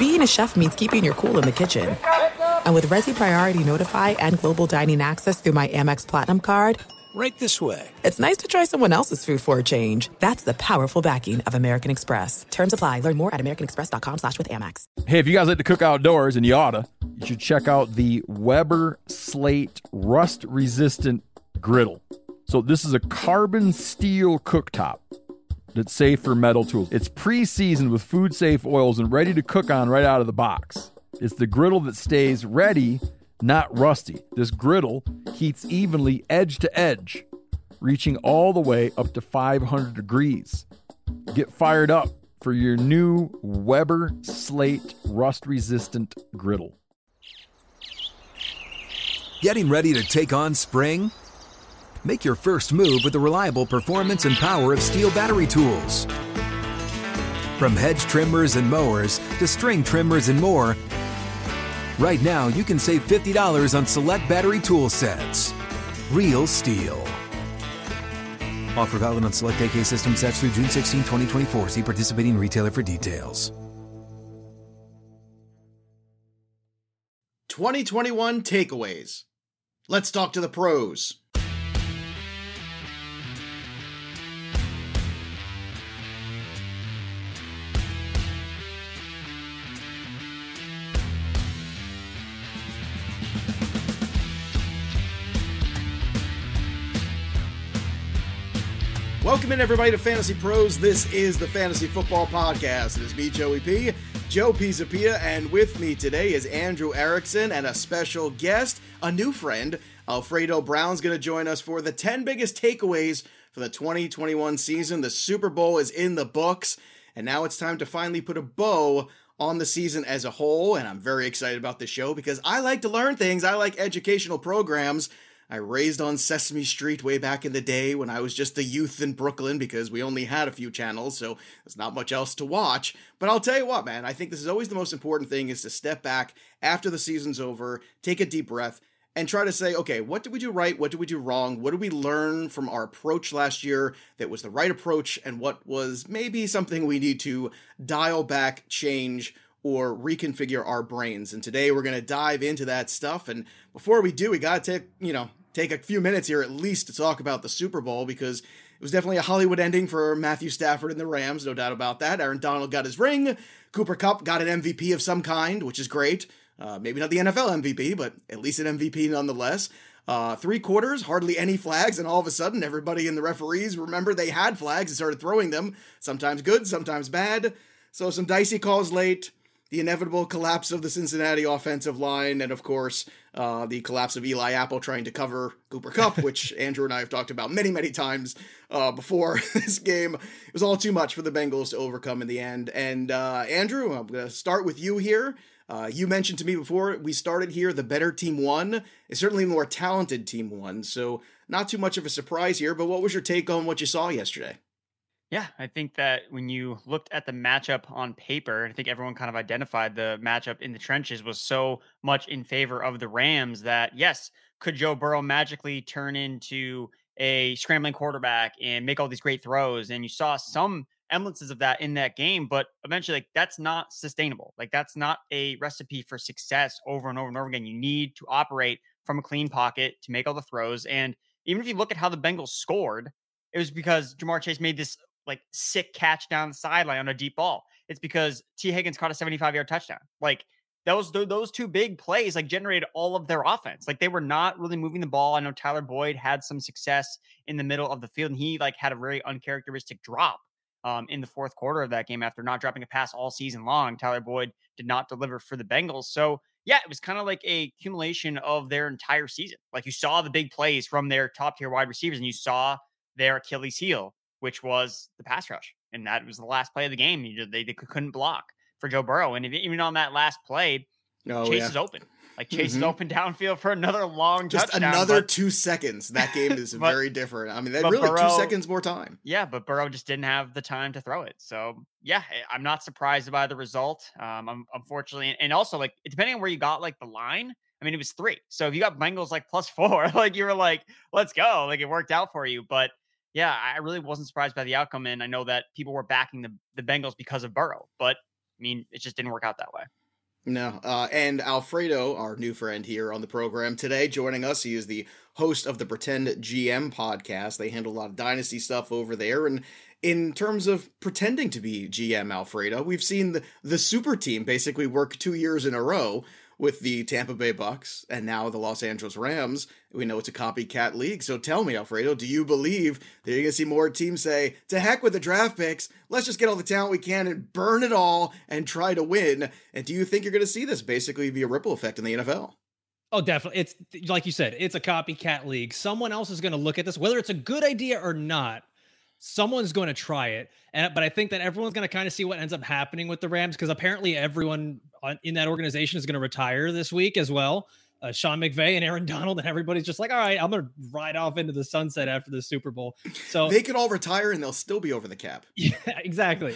being a chef means keeping your cool in the kitchen. And with Resi Priority Notify and Global Dining Access through my Amex Platinum card, Right this way. it's nice to try someone else's food for a change. That's the powerful backing of American Express. Terms apply. Learn more at americanexpress.com/withAmex. Hey, if you guys like to cook outdoors, and you oughta, you should check out the Weber Slate rust-resistant griddle. So this is a carbon steel cooktop that's safe for metal tools. It's pre-seasoned with food-safe oils and ready to cook on right out of the box. It's the griddle that stays ready, not rusty. This griddle heats evenly edge to edge, reaching all the way up to 500 degrees. Get fired up for your new Weber Slate rust-resistant griddle. Getting ready to take on spring? Make your first move with the reliable performance and power of Steel battery tools. From hedge trimmers and mowers to string trimmers and more, right now you can save $50 on select battery tool sets. Real Steel. Offer valid on select AK system sets through June 16, 2024. See participating retailer for details. 2021 takeaways. Let's talk to the pros. Welcome in, everybody, to Fantasy Pros. This is the Fantasy Football Podcast. It is me, Joey P, Joe Pisapia, and with me today is Andrew Erickson and a special guest, a new friend. Alfredo Brown's going to join us for the 10 biggest takeaways for the 2021 season. The Super Bowl is in the books, and now it's time to finally put a bow on the season as a whole, and I'm very excited about this show because I like to learn things. I like educational programs. I raised on Sesame Street way back in the day when I was just a youth in Brooklyn because we only had a few channels, so there's not much else to watch. But I'll tell you what, man, I think this is always the most important thing, is to step back after the season's over, take a deep breath, and try to say, okay, what did we do right? What did we do wrong? What did we learn from our approach last year that was the right approach, and what was maybe something we need to dial back, change, or reconfigure our brains? And today we're going to dive into that stuff. And before we do, we got to take a few minutes here at least to talk about the Super Bowl, because it was definitely a Hollywood ending for Matthew Stafford and the Rams, no doubt about that. Aaron Donald got his ring. Cooper Kupp got an MVP of some kind, which is great. Maybe not the NFL MVP, but at least an MVP nonetheless. 3 quarters, hardly any flags, and all of a sudden everybody in the referees remembered they had flags and started throwing them. Sometimes good, sometimes bad. So some dicey calls late. The inevitable collapse of the Cincinnati offensive line, and of course, the collapse of Eli Apple trying to cover Cooper Kupp, which Andrew and I have talked about many, many times before this game. It was all too much for the Bengals to overcome in the end. And Andrew, I'm going to start with you here. You mentioned to me before we started here, the better team won. It's certainly the more talented team won, so not too much of a surprise here, but what was your take on what you saw yesterday? Yeah, I think that when you looked at the matchup on paper, I think everyone kind of identified the matchup in the trenches was so much in favor of the Rams that, yes, could Joe Burrow magically turn into a scrambling quarterback and make all these great throws? And you saw some semblances of that in that game, but eventually, like, that's not sustainable. Like, that's not a recipe for success over and over and over again. You need to operate from a clean pocket to make all the throws. And even if you look at how the Bengals scored, it was because Jamar Chase made this sick catch down the sideline on a deep ball. It's because T. Higgins caught a 75-yard touchdown. Like, those 2 big plays generated all of their offense. Like, they were not really moving the ball. I know Tyler Boyd had some success in the middle of the field, and he had a very uncharacteristic drop in the fourth quarter of that game after not dropping a pass all season long. Tyler Boyd did not deliver for the Bengals. So yeah, it was kind of like a accumulation of their entire season. Like, you saw the big plays from their top tier wide receivers, and you saw their Achilles heel, which was the pass rush. And that was the last play of the game. They couldn't block for Joe Burrow. And even on that last play, Chase is open. Chase is open downfield for another long touchdown. Just another 2 seconds. That game is very different. I mean, really Burrow, 2 seconds more time. Yeah, but Burrow just didn't have the time to throw it. So, yeah, I'm not surprised by the result. Unfortunately. And also, depending on where you got, the line, I mean, it was 3. So if you got Bengals, +4, you were let's go. It worked out for you. But yeah, I really wasn't surprised by the outcome, and I know that people were backing the Bengals because of Burrow. But mean, it just didn't work out that way. No. And Alfredo, our new friend here on the program today, joining us. He is the host of the Pretend GM podcast. They handle a lot of dynasty stuff over there. And in terms of pretending to be GM, Alfredo, we've seen the super team basically work 2 years in a row with the Tampa Bay Bucks and now the Los Angeles Rams. We know it's a copycat league. So tell me, Alfredo, do you believe that you're going to see more teams say, to heck with the draft picks, let's just get all the talent we can and burn it all and try to win? And do you think you're going to see this basically be a ripple effect in the NFL? Oh, definitely. It's like you said, it's a copycat league. Someone else is going to look at this, whether it's a good idea or not. Someone's going to try it. But I think that everyone's going to kind of see what ends up happening with the Rams, because apparently everyone in that organization is going to retire this week as well. Sean McVay and Aaron Donald, and everybody's just like, all right, I'm going to ride off into the sunset after the Super Bowl. So they could all retire and they'll still be over the cap. Yeah, exactly.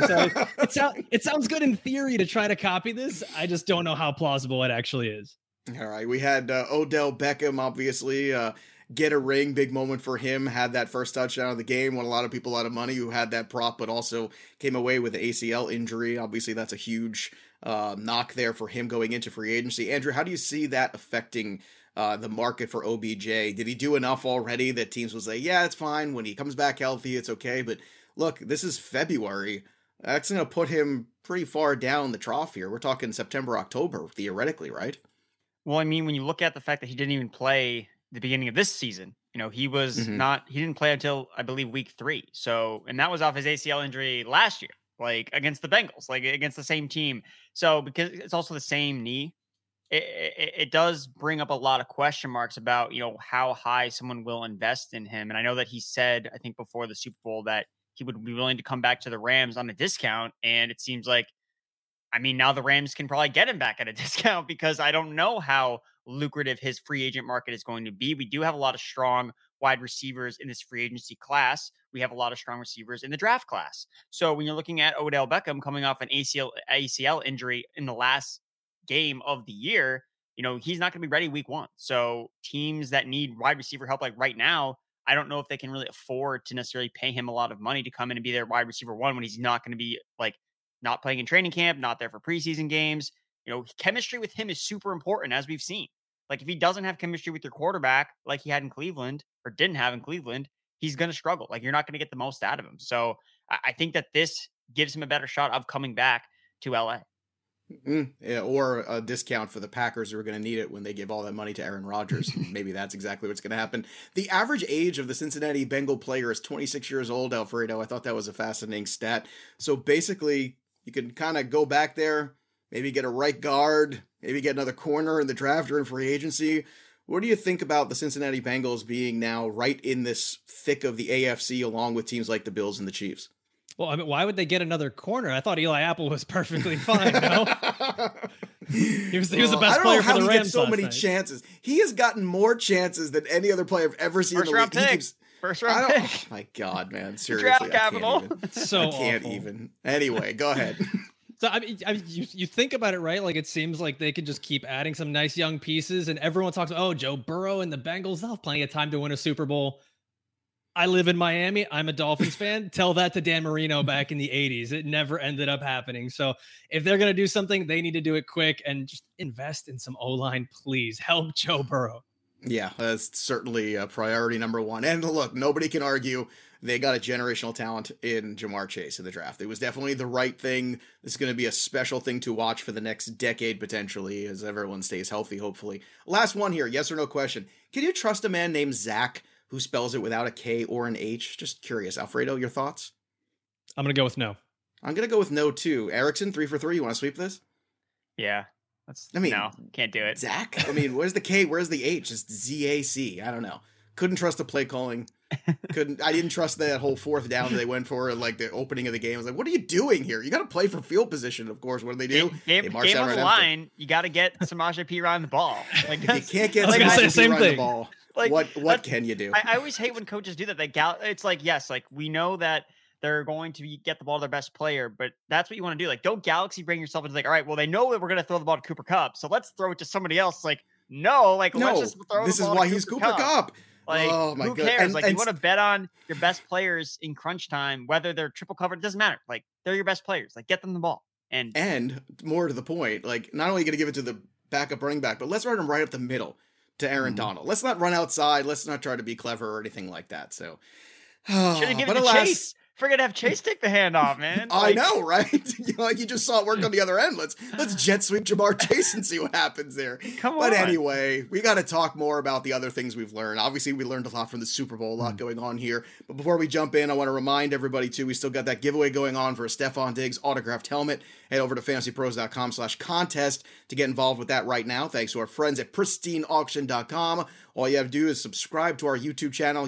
So it sounds good in theory to try to copy this. I just don't know how plausible it actually is. All right. We had Odell Beckham, obviously, get a ring, big moment for him, had that first touchdown of the game, won a lot of people a lot of money who had that prop, but also came away with an ACL injury. Obviously, that's a huge knock there for him going into free agency. Andrew, how do you see that affecting the market for OBJ? Did he do enough already that teams will say, yeah, it's fine. When he comes back healthy, it's okay. But look, this is February. That's going to put him pretty far down the trough here. We're talking September, October, theoretically, right? Well, I mean, when you look at the fact that he didn't even play the beginning of this season, you know, he was he didn't play until I believe week 3. So, and that was off his ACL injury last year, like against the Bengals, like against the same team. So, because it's also the same knee, it does bring up a lot of question marks about, you know, how high someone will invest in him. And I know that he said, I think before the Super Bowl, that he would be willing to come back to the Rams on a discount. And it seems like, I mean, now the Rams can probably get him back at a discount, because I don't know how lucrative his free agent market is going to be. We do have a lot of strong wide receivers in this free agency class. We have a lot of strong receivers in the draft class. So when you're looking at Odell Beckham coming off an ACL injury in the last game of the year, you know, he's not going to be ready week 1. So teams that need wide receiver help, like right now, I don't know if they can really afford to necessarily pay him a lot of money to come in and be their wide receiver 1 when he's not going to be like not playing in training camp, not there for preseason games. You know, chemistry with him is super important, as we've seen. Like, if he doesn't have chemistry with your quarterback, like he had in Cleveland or didn't have in Cleveland, he's going to struggle. Like, you're not going to get the most out of him. So I think that this gives him a better shot of coming back to LA. Yeah, or a discount for the Packers who are going to need it when they give all that money to Aaron Rodgers. Maybe that's exactly what's going to happen. The average age of the Cincinnati Bengal player is 26 years old, Alfredo. I thought that was a fascinating stat. So basically, you can kind of go back there, maybe get a right guard, maybe get another corner in the draft or in free agency. What do you think about the Cincinnati Bengals being now right in this thick of the AFC along with teams like the Bills and the Chiefs? Well, I mean, why would they get another corner? I thought Eli Apple was perfectly fine, no? He was the best player for the Rams. I don't know how he gets so many chances. He has gotten more chances than any other player I've ever seen in the league. First round pick. Oh my God, man. Seriously. Draft capital. I can't even. Anyway, go ahead. So, I mean, you think about it, right? Like, it seems like they could just keep adding some nice young pieces, and everyone talks about, oh, Joe Burrow and the Bengals, they'll have plenty of time to win a Super Bowl. I live in Miami. I'm a Dolphins fan. Tell that to Dan Marino back in the 80s. It never ended up happening. So if they're going to do something, they need to do it quick and just invest in some O-line, please. Help Joe Burrow. Yeah, that's certainly priority number 1. And look, nobody can argue they got a generational talent in Ja'Marr Chase in the draft. It was definitely the right thing. This is going to be a special thing to watch for the next decade, potentially, as everyone stays healthy, hopefully. Last one here, yes or no question. Can you trust a man named Zach who spells it without a K or an H? Just curious. Alfredo, your thoughts? I'm going to go with no. I'm going to go with no, too. Erickson, 3 for 3. You want to sweep this? Yeah. No, can't do it. Zach? I mean, where's the K? Where's the H? It's Z-A-C. I don't know. Couldn't trust the play calling. I didn't trust that whole 4th down that they went for, like the opening of the game. I was like, what are you doing here? You got to play for field position, of course. What do they do? Game on the line. You got to get Samaje Perine the ball. Like, you can't get Samaje Perine the ball. Like, what can you do? I always hate when coaches do that. It's like, yes, like we know that they're going to get the ball to their best player, but that's what you want to do. Like, don't galaxy bring yourself into like, all right, well, they know that we're going to throw the ball to Cooper Kupp, so let's throw it to somebody else. Like, let's just throw this the ball is why to he's Cooper Kupp. Like, oh my who cares? Like, you want to bet on your best players in crunch time, whether they're triple covered, it doesn't matter. Like, they're your best players. Like, get them the ball. And more to the point, like not only going to give it to the backup running back, but let's run him right up the middle to Aaron Donald. Let's not run outside. Let's not try to be clever or anything like that. So should have given it to Chase. Forget to have Chase take the handoff, man. I know, right? Like you just saw it work on the other end. Let's jet sweep Jamar Chase and see what happens there. Come on. But anyway, we got to talk more about the other things we've learned. Obviously, we learned a lot from the Super Bowl, a lot going on here. But before we jump in, I want to remind everybody too, we still got that giveaway going on for a Stefon Diggs autographed helmet. Head over to fantasypros.com/contest to get involved with that right now. Thanks to our friends at pristineauction.com. All you have to do is subscribe to our YouTube channel,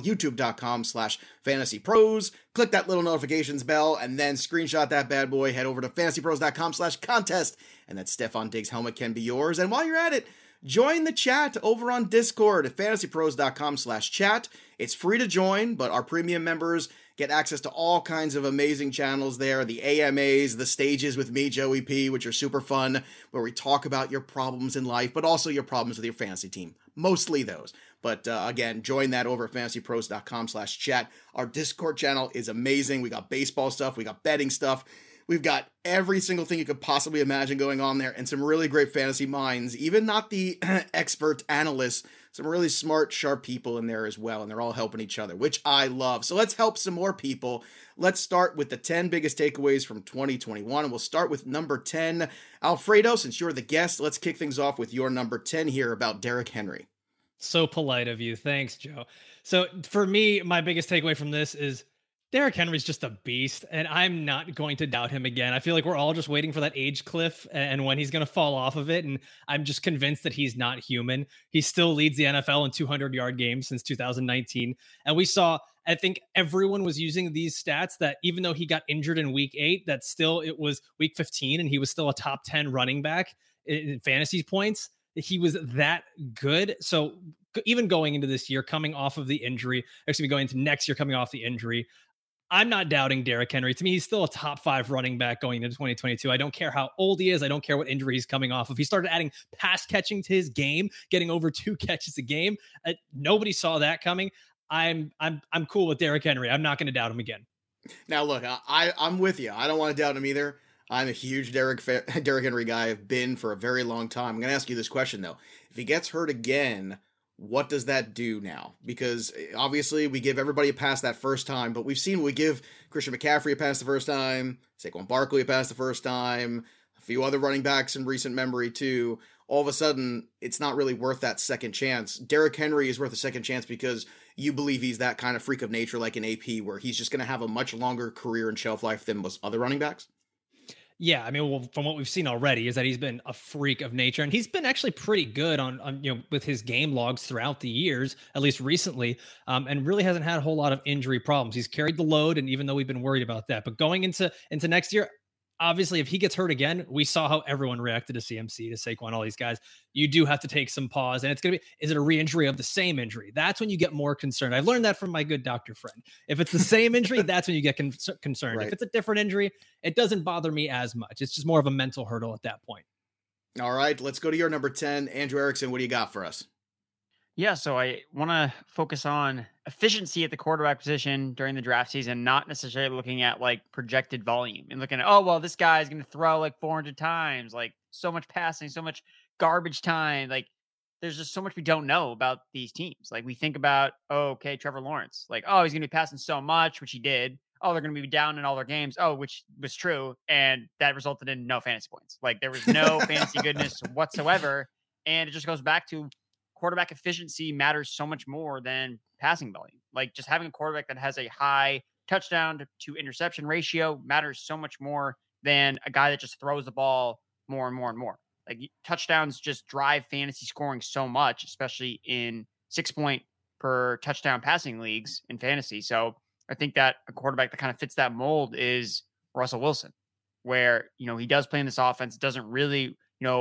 youtube.com/fantasypros. Click that little notifications bell and then screenshot that bad boy. Head over to fantasypros.com/contest and that Stefon Diggs helmet can be yours. And while you're at it, join the chat over on Discord at fantasypros.com/chat. It's free to join, but our premium members get access to all kinds of amazing channels there. The AMAs, the stages with me, Joey P, which are super fun, where we talk about your problems in life, but also your problems with your fantasy team. Mostly those. But again, join that over at fantasypros.com/chat. Our Discord channel is amazing. We got baseball stuff. We got betting stuff. We've got every single thing you could possibly imagine going on there and some really great fantasy minds, even not the expert analysts, some really smart, sharp people in there as well, and they're all helping each other, which I love. So let's help some more people. Let's start with the 10 biggest takeaways from 2021, and we'll start with number 10. Alfredo, since you're the guest, let's kick things off with your number 10 here about Derrick Henry. So polite of you. Thanks, Joe. So for me, my biggest takeaway from this is Derrick Henry's just a beast, and I'm not going to doubt him again. I feel like we're all just waiting for that age cliff and when he's going to fall off of it, and I'm just convinced that he's not human. He still leads the NFL in 200-yard games since 2019, and we saw, I think everyone was using these stats that even though he got injured in week 8, that still it was week 15, and he was still a top 10 running back in fantasy points. He was that good. So even going into this year, coming off of the injury, going into next year, coming off the injury, I'm not doubting Derrick Henry. To me, he's still a top 5 running back going into 2022. I don't care how old he is. I don't care what injury he's coming off of. He started adding pass catching to his game, getting over 2 catches a game. Nobody saw that coming. I'm cool with Derrick Henry. I'm not going to doubt him again. Now, look, I'm with you. I don't want to doubt him either. I'm a huge Derrick Henry guy. I've been for a very long time. I'm going to ask you this question, though. If he gets hurt again, what does that do now? Because obviously we give everybody a pass that first time, but we've seen we give Christian McCaffrey a pass the first time, Saquon Barkley a pass the first time, a few other running backs in recent memory too. All of a sudden, it's not really worth that second chance. Derrick Henry is worth a second chance because you believe he's that kind of freak of nature like an AP where he's just going to have a much longer career and shelf life than most other running backs? Yeah, I mean, well, from what we've seen already is that he's been a freak of nature, and he's been actually pretty good on with his game logs throughout the years, at least recently, and really hasn't had a whole lot of injury problems. He's carried the load, and even though we've been worried about that, but going into next year, obviously, if he gets hurt again, we saw how everyone reacted to CMC, to Saquon, all these guys. You do have to take some pause, and it's going to be, is it a re-injury of the same injury? That's when you get more concerned. I've learned that from my good doctor friend. If it's the same injury, that's when you get concerned. Right. If it's a different injury, it doesn't bother me as much. It's just more of a mental hurdle at that point. All right, let's go to your number 10. Andrew Erickson, what do you got for us? Yeah, so I want to focus on efficiency at the quarterback position during the draft season, not necessarily looking at like projected volume and looking at, oh, well, this guy is going to throw like 400 times, like so much passing, so much garbage time. Like there's just so much we don't know about these teams. Like we think about, oh, okay, Trevor Lawrence, like, oh, he's going to be passing so much, which he did. Oh, they're going to be down in all their games. Oh, which was true. And that resulted in no fantasy points. Like there was no fantasy goodness whatsoever. And it just goes back to quarterback efficiency matters so much more than passing volume. Like just having a quarterback that has a high touchdown to interception ratio matters so much more than a guy that just throws the ball more and more and more. Like touchdowns just drive fantasy scoring so much, especially in 6-point per touchdown passing leagues in fantasy. So I think that a quarterback that kind of fits that mold is Russell Wilson, where, he does play in this offense, doesn't really,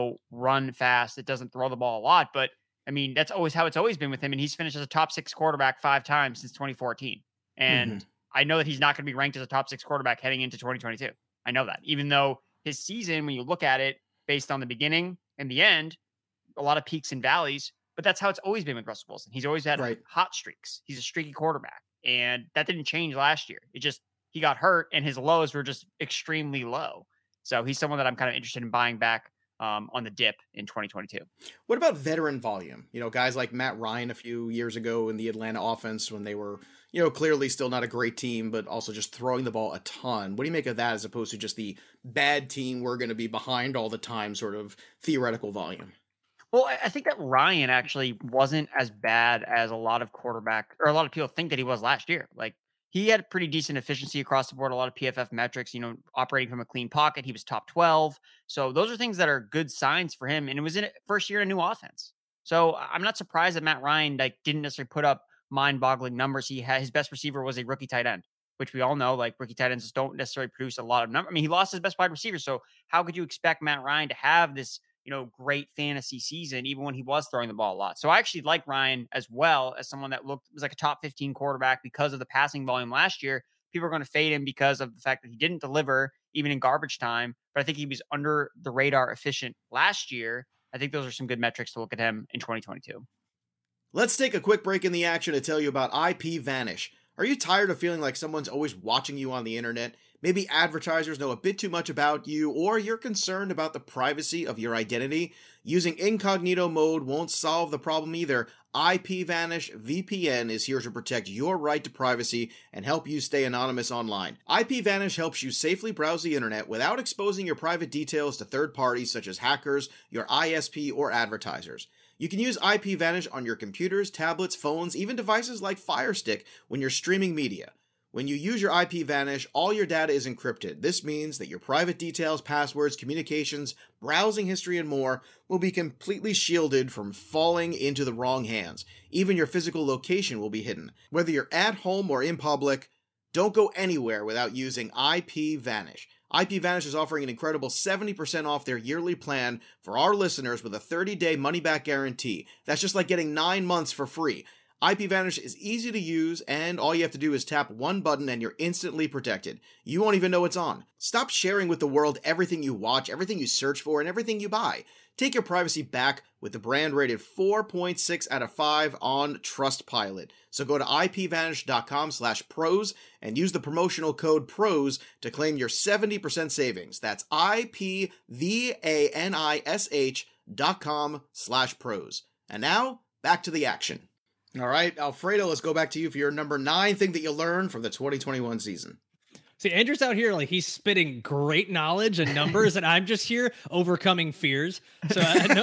run fast. It doesn't throw the ball a lot, but I mean, that's always how it's always been with him. And he's finished as a top 6 quarterback 5 times since 2014. And I know that he's not going to be ranked as a top 6 quarterback heading into 2022. I know that, even though his season, when you look at it based on the beginning and the end, a lot of peaks and valleys, but that's how it's always been with Russell Wilson. He's always had hot streaks. He's a streaky quarterback. And that didn't change last year. It just, he got hurt and his lows were just extremely low. So he's someone that I'm kind of interested in buying back on the dip in 2022. What about veteran volume? Guys like Matt Ryan a few years ago in the Atlanta offense when they were, clearly still not a great team, but also just throwing the ball a ton. What do you make of that as opposed to just the bad team we're going to be behind all the time sort of theoretical volume? Well, I think that Ryan actually wasn't as bad as a lot of people think that he was last year. Like, he had pretty decent efficiency across the board, a lot of PFF metrics, operating from a clean pocket. He was top 12. So those are things that are good signs for him. And it was in first year in a new offense. So I'm not surprised that Matt Ryan didn't necessarily put up mind-boggling numbers. His best receiver was a rookie tight end, which we all know, rookie tight ends don't necessarily produce a lot of numbers. I mean, he lost his best wide receiver. So how could you expect Matt Ryan to have this, great fantasy season, even when he was throwing the ball a lot? So I actually like Ryan as well as someone that was like a top 15 quarterback because of the passing volume last year. People are going to fade him because of the fact that he didn't deliver even in garbage time, but I think he was under the radar efficient last year. I think those are some good metrics to look at him in 2022. Let's take a quick break in the action to tell you about IPVanish. Are you tired of feeling like someone's always watching you on the internet? Maybe advertisers know a bit too much about you, or you're concerned about the privacy of your identity. Using incognito mode won't solve the problem either. IPVanish VPN is here to protect your right to privacy and help you stay anonymous online. IPVanish helps you safely browse the internet without exposing your private details to third parties such as hackers, your ISP, or advertisers. You can use IPVanish on your computers, tablets, phones, even devices like Fire Stick when you're streaming media. When you use your IPVanish, all your data is encrypted. This means that your private details, passwords, communications, browsing history, and more will be completely shielded from falling into the wrong hands. Even your physical location will be hidden. Whether you're at home or in public, don't go anywhere without using IPVanish. IPVanish is offering an incredible 70% off their yearly plan for our listeners with a 30-day money-back guarantee. That's just like getting 9 months for free. IPVanish is easy to use, and all you have to do is tap one button and you're instantly protected. You won't even know it's on. Stop sharing with the world everything you watch, everything you search for, and everything you buy. Take your privacy back with the brand rated 4.6 out of 5 on Trustpilot. So go to IPVanish.com/pros and use the promotional code PROS to claim your 70% savings. That's IPVanish.com/pros. And now, back to the action. All right, Alfredo, let's go back to you for your number 9 thing that you learned from the 2021 season. See, Andrew's out here he's spitting great knowledge and numbers, and I'm just here overcoming fears. So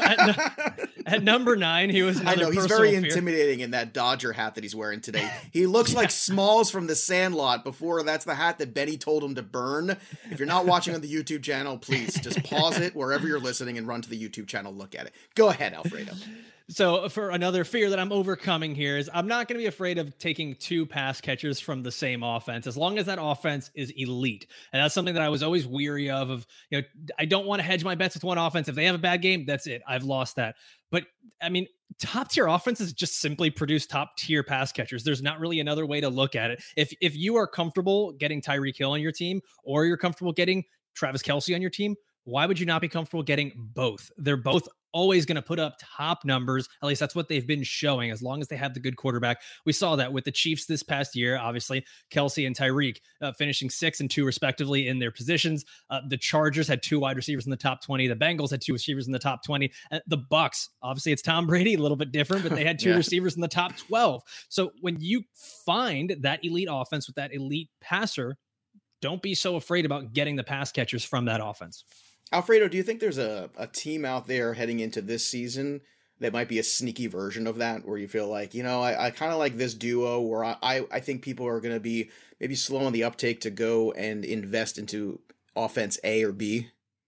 at number 9, he was another I know, he's personal very fear. intimidating in that Dodger hat that he's wearing today. He looks like Smalls from The Sandlot before that's the hat that Benny told him to burn. If you're not watching on the YouTube channel, please just pause it wherever you're listening and run to the YouTube channel, look at it. Go ahead, Alfredo. So for another fear that I'm overcoming here is I'm not going to be afraid of taking 2 pass catchers from the same offense, as long as that offense is elite. And that's something that I was always weary of, I don't want to hedge my bets with one offense. If they have a bad game, that's it. I've lost that. But I mean, top tier offenses just simply produce top tier pass catchers. There's not really another way to look at it. If you are comfortable getting Tyreek Hill on your team, or you're comfortable getting Travis Kelce on your team, why would you not be comfortable getting both? They're both always going to put up top numbers. At least that's what they've been showing, as long as they have the good quarterback. We saw that with the Chiefs this past year, obviously, Kelce and Tyreek finishing 6 and 2 respectively in their positions. The Chargers had 2 wide receivers in the top 20. The Bengals had 2 receivers in the top 20. The Bucks, obviously it's Tom Brady, a little bit different, but they had 2 receivers in the top 12. So when you find that elite offense with that elite passer, don't be so afraid about getting the pass catchers from that offense. Alfredo, do you think there's a team out there heading into this season that might be a sneaky version of that, where you feel like, I kind of like this duo, where I think people are going to be maybe slow on the uptake to go and invest into offense A or B?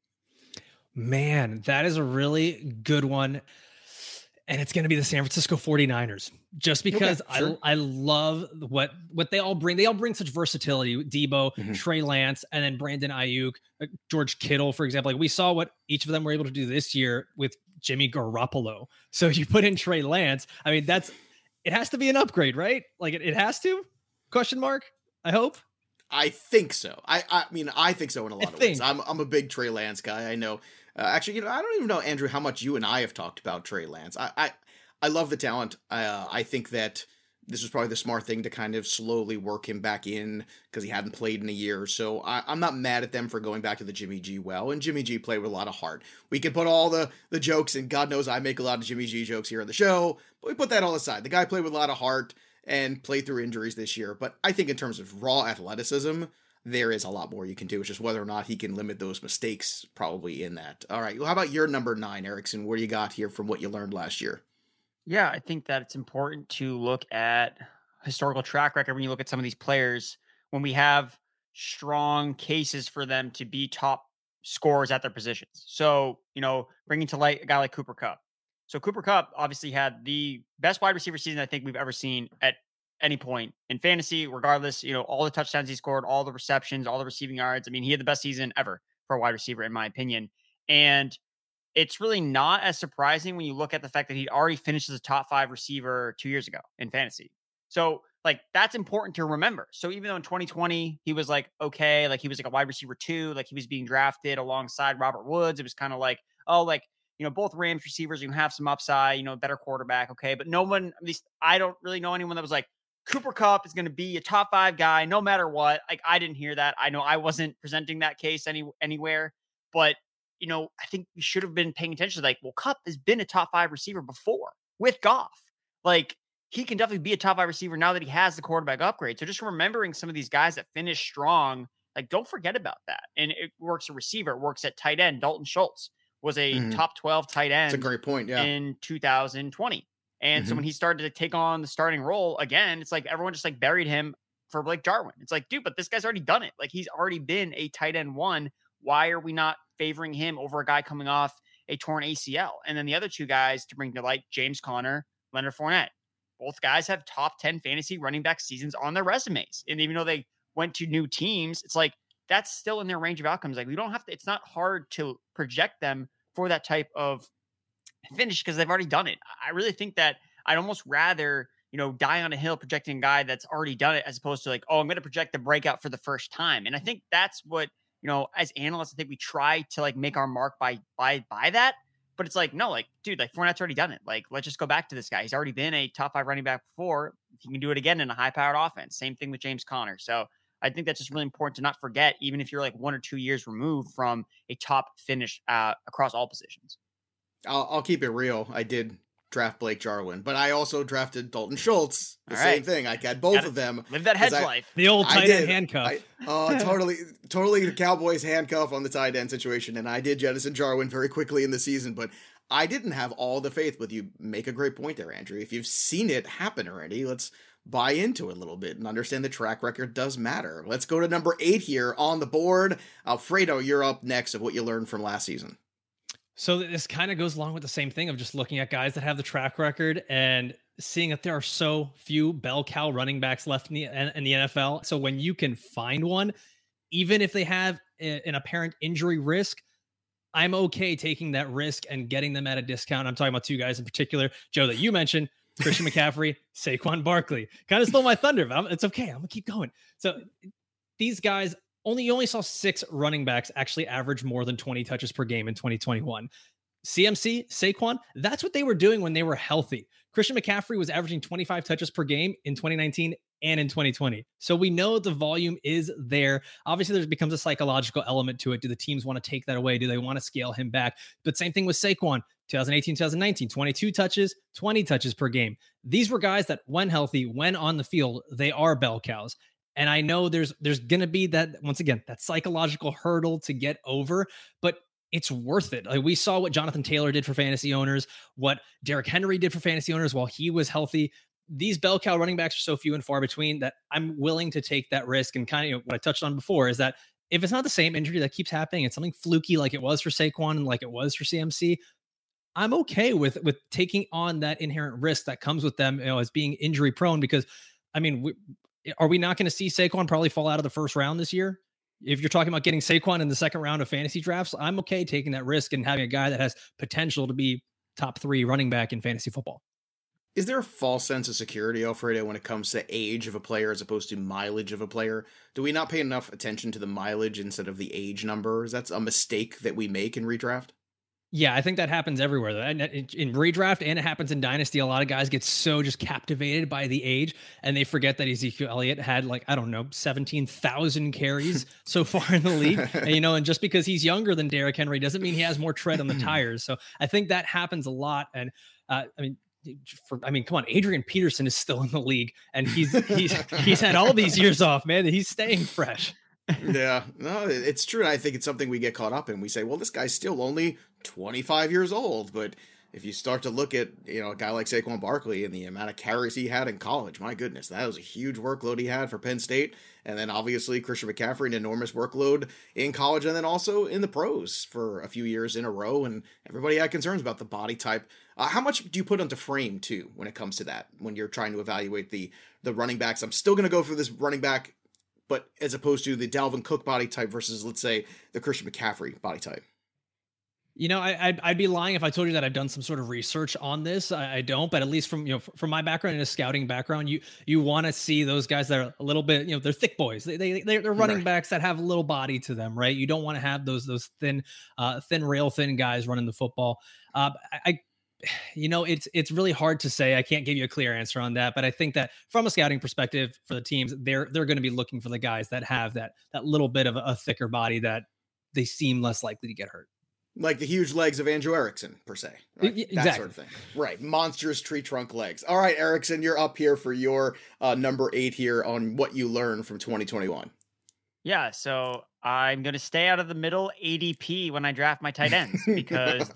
Man, that is a really good one. And it's going to be the San Francisco 49ers, just because I love what they all bring. They all bring such versatility. Debo, Trey Lance, and then Brandon Ayuk, George Kittle, for example. We saw what each of them were able to do this year with Jimmy Garoppolo. So you put in Trey Lance. I mean, it has to be an upgrade, right? It has to? Question mark? I hope. I think so. I mean, I think so in a lot of ways. I'm a big Trey Lance guy. I know. Actually, I don't even know, Andrew, how much you and I have talked about Trey Lance. I love the talent. I think that this was probably the smart thing to kind of slowly work him back in because he hadn't played in a year. So I'm not mad at them for going back to the Jimmy G well. And Jimmy G played with a lot of heart. We can put all the jokes, and God knows I make a lot of Jimmy G jokes here on the show, but we put that all aside. The guy played with a lot of heart and played through injuries this year. But I think in terms of raw athleticism, there is a lot more you can do. It's just whether or not he can limit those mistakes probably in that. All right. Well, how about your number 9, Erickson? What do you got here from what you learned last year? Yeah, I think that it's important to look at historical track record when you look at some of these players, when we have strong cases for them to be top scorers at their positions. So, bringing to light a guy like Cooper Kupp. So Cooper Kupp obviously had the best wide receiver season I think we've ever seen at any point in fantasy, regardless, all the touchdowns he scored, all the receptions, all the receiving yards. I mean, he had the best season ever for a wide receiver, in my opinion. And it's really not as surprising when you look at the fact that he'd already finished as a top 5 receiver 2 years ago in fantasy. So that's important to remember. So even though in 2020, he was okay, he was a wide receiver 2, he was being drafted alongside Robert Woods. It was kind of both Rams receivers, you have some upside, better quarterback. Okay. But no one, at least I don't really know anyone that was Cooper Kupp is going to be a top 5 guy, no matter what. I didn't hear that. I know I wasn't presenting that case anywhere, but I think we should have been paying attention to Kupp has been a top 5 receiver before with Goff. He can definitely be a top 5 receiver now that he has the quarterback upgrade. So just remembering some of these guys that finish strong, don't forget about that. And it works at receiver, it works at tight end. Dalton Schultz was a top 12 tight end. That's a great point. Yeah. In 2020. And so when he started to take on the starting role again, it's everyone just buried him for Blake Jarwin. It's dude, but this guy's already done it. He's already been a tight end 1. Why are we not favoring him over a guy coming off a torn ACL? And then the other 2 guys to bring to light, James Conner, Leonard Fournette. Both guys have top 10 fantasy running back seasons on their resumes. And even though they went to new teams, it's that's still in their range of outcomes. We don't have to, it's not hard to project them for that type of finish because they've already done it. I really think that I'd almost rather, die on a hill projecting a guy that's already done it as opposed to I'm going to project the breakout for the first time. And I think that's what, as analysts, I think we try to make our mark by that. But it's no, dude, Fournette's already done it. Let's just go back to this guy. He's already been a top 5 running back before. He can do it again in a high-powered offense. Same thing with James Conner. So I think that's just really important to not forget, even if you're 1 or 2 years removed from a top finish across all positions. I'll keep it real. I did draft Blake Jarwin, but I also drafted Dalton Schultz. Same thing. I had both of them. Live that hedge life. The old tight end handcuff. Totally the Cowboys handcuff on the tight end situation. And I did jettison Jarwin very quickly in the season, but I didn't have all the faith. But you make a great point there, Andrew. If you've seen it happen already, let's buy into it a little bit and understand the track record does matter. Let's go to number 8 here on the board. Alfredo, you're up next of what you learned from last season. So this kind of goes along with the same thing of just looking at guys that have the track record and seeing that there are so few bell cow running backs left in the NFL. So when you can find one, even if they have an apparent injury risk, I'm okay taking that risk and getting them at a discount. I'm talking about 2 guys in particular, Joe, that you mentioned, Christian McCaffrey, Saquon Barkley. Kind of stole my thunder, but it's okay. I'm gonna keep going. So these guys, you only saw 6 running backs actually average more than 20 touches per game in 2021. CMC, Saquon, that's what they were doing when they were healthy. Christian McCaffrey was averaging 25 touches per game in 2019 and in 2020. So we know the volume is there. Obviously, there becomes a psychological element to it. Do the teams want to take that away? Do they want to scale him back? But same thing with Saquon, 2018, 2019, 22 touches, 20 touches per game. These were guys that when healthy, when on the field, they are bell cows. And I know there's going to be that, once again, that psychological hurdle to get over, but it's worth it. We saw what Jonathan Taylor did for fantasy owners, what Derrick Henry did for fantasy owners while he was healthy. These bell cow running backs are so few and far between that I'm willing to take that risk. And kind of what I touched on before is that if it's not the same injury that keeps happening, it's something fluky like it was for Saquon and like it was for CMC, I'm okay with taking on that inherent risk that comes with them, as being injury prone, because are we not going to see Saquon probably fall out of the first round this year? If you're talking about getting Saquon in the second round of fantasy drafts, I'm okay taking that risk and having a guy that has potential to be top 3 running back in fantasy football. Is there a false sense of security, Alfredo, when it comes to age of a player as opposed to mileage of a player? Do we not pay enough attention to the mileage instead of the age number? Is that a mistake that we make in redraft? Yeah, I think that happens everywhere. In redraft, and it happens in Dynasty. A lot of guys get so just captivated by the age, and they forget that Ezekiel Elliott had, like, I don't know, 17,000 carries so far in the league. And just because he's younger than Derrick Henry doesn't mean he has more tread on the tires. So I think that happens a lot. And come on, Adrian Peterson is still in the league, and he's had all these years off, man. He's staying fresh. Yeah, no, it's true. And I think it's something we get caught up in. We say, well, this guy's still only 25 years old. But if you start to look at, a guy like Saquon Barkley and the amount of carries he had in college, my goodness, that was a huge workload he had for Penn State. And then obviously Christian McCaffrey, an enormous workload in college and then also in the pros for a few years in a row. And everybody had concerns about the body type. How much do you put onto frame too when it comes to that, when you're trying to evaluate the running backs? I'm still going to go for this running back, but as opposed to the Dalvin Cook body type versus, let's say, the Christian McCaffrey body type. I'd be lying if I told you that I've done some sort of research on this. I don't, but at least from my background and a scouting background, you want to see those guys that are a little bit, they're thick boys. They're running backs that have a little body to them, right? You don't want to have those thin, rail thin guys running the football. It's really hard to say. I can't give you a clear answer on that, but I think that from a scouting perspective for the teams, they're going to be looking for the guys that have that little bit of a thicker body that they seem less likely to get hurt. Like the huge legs of Andrew Erickson, per se. Right? Exactly. That sort of thing. Right. Monstrous tree trunk legs. All right, Erickson, you're up here for your number 8 here on what you learned from 2021. Yeah, so I'm going to stay out of the middle ADP when I draft my tight ends because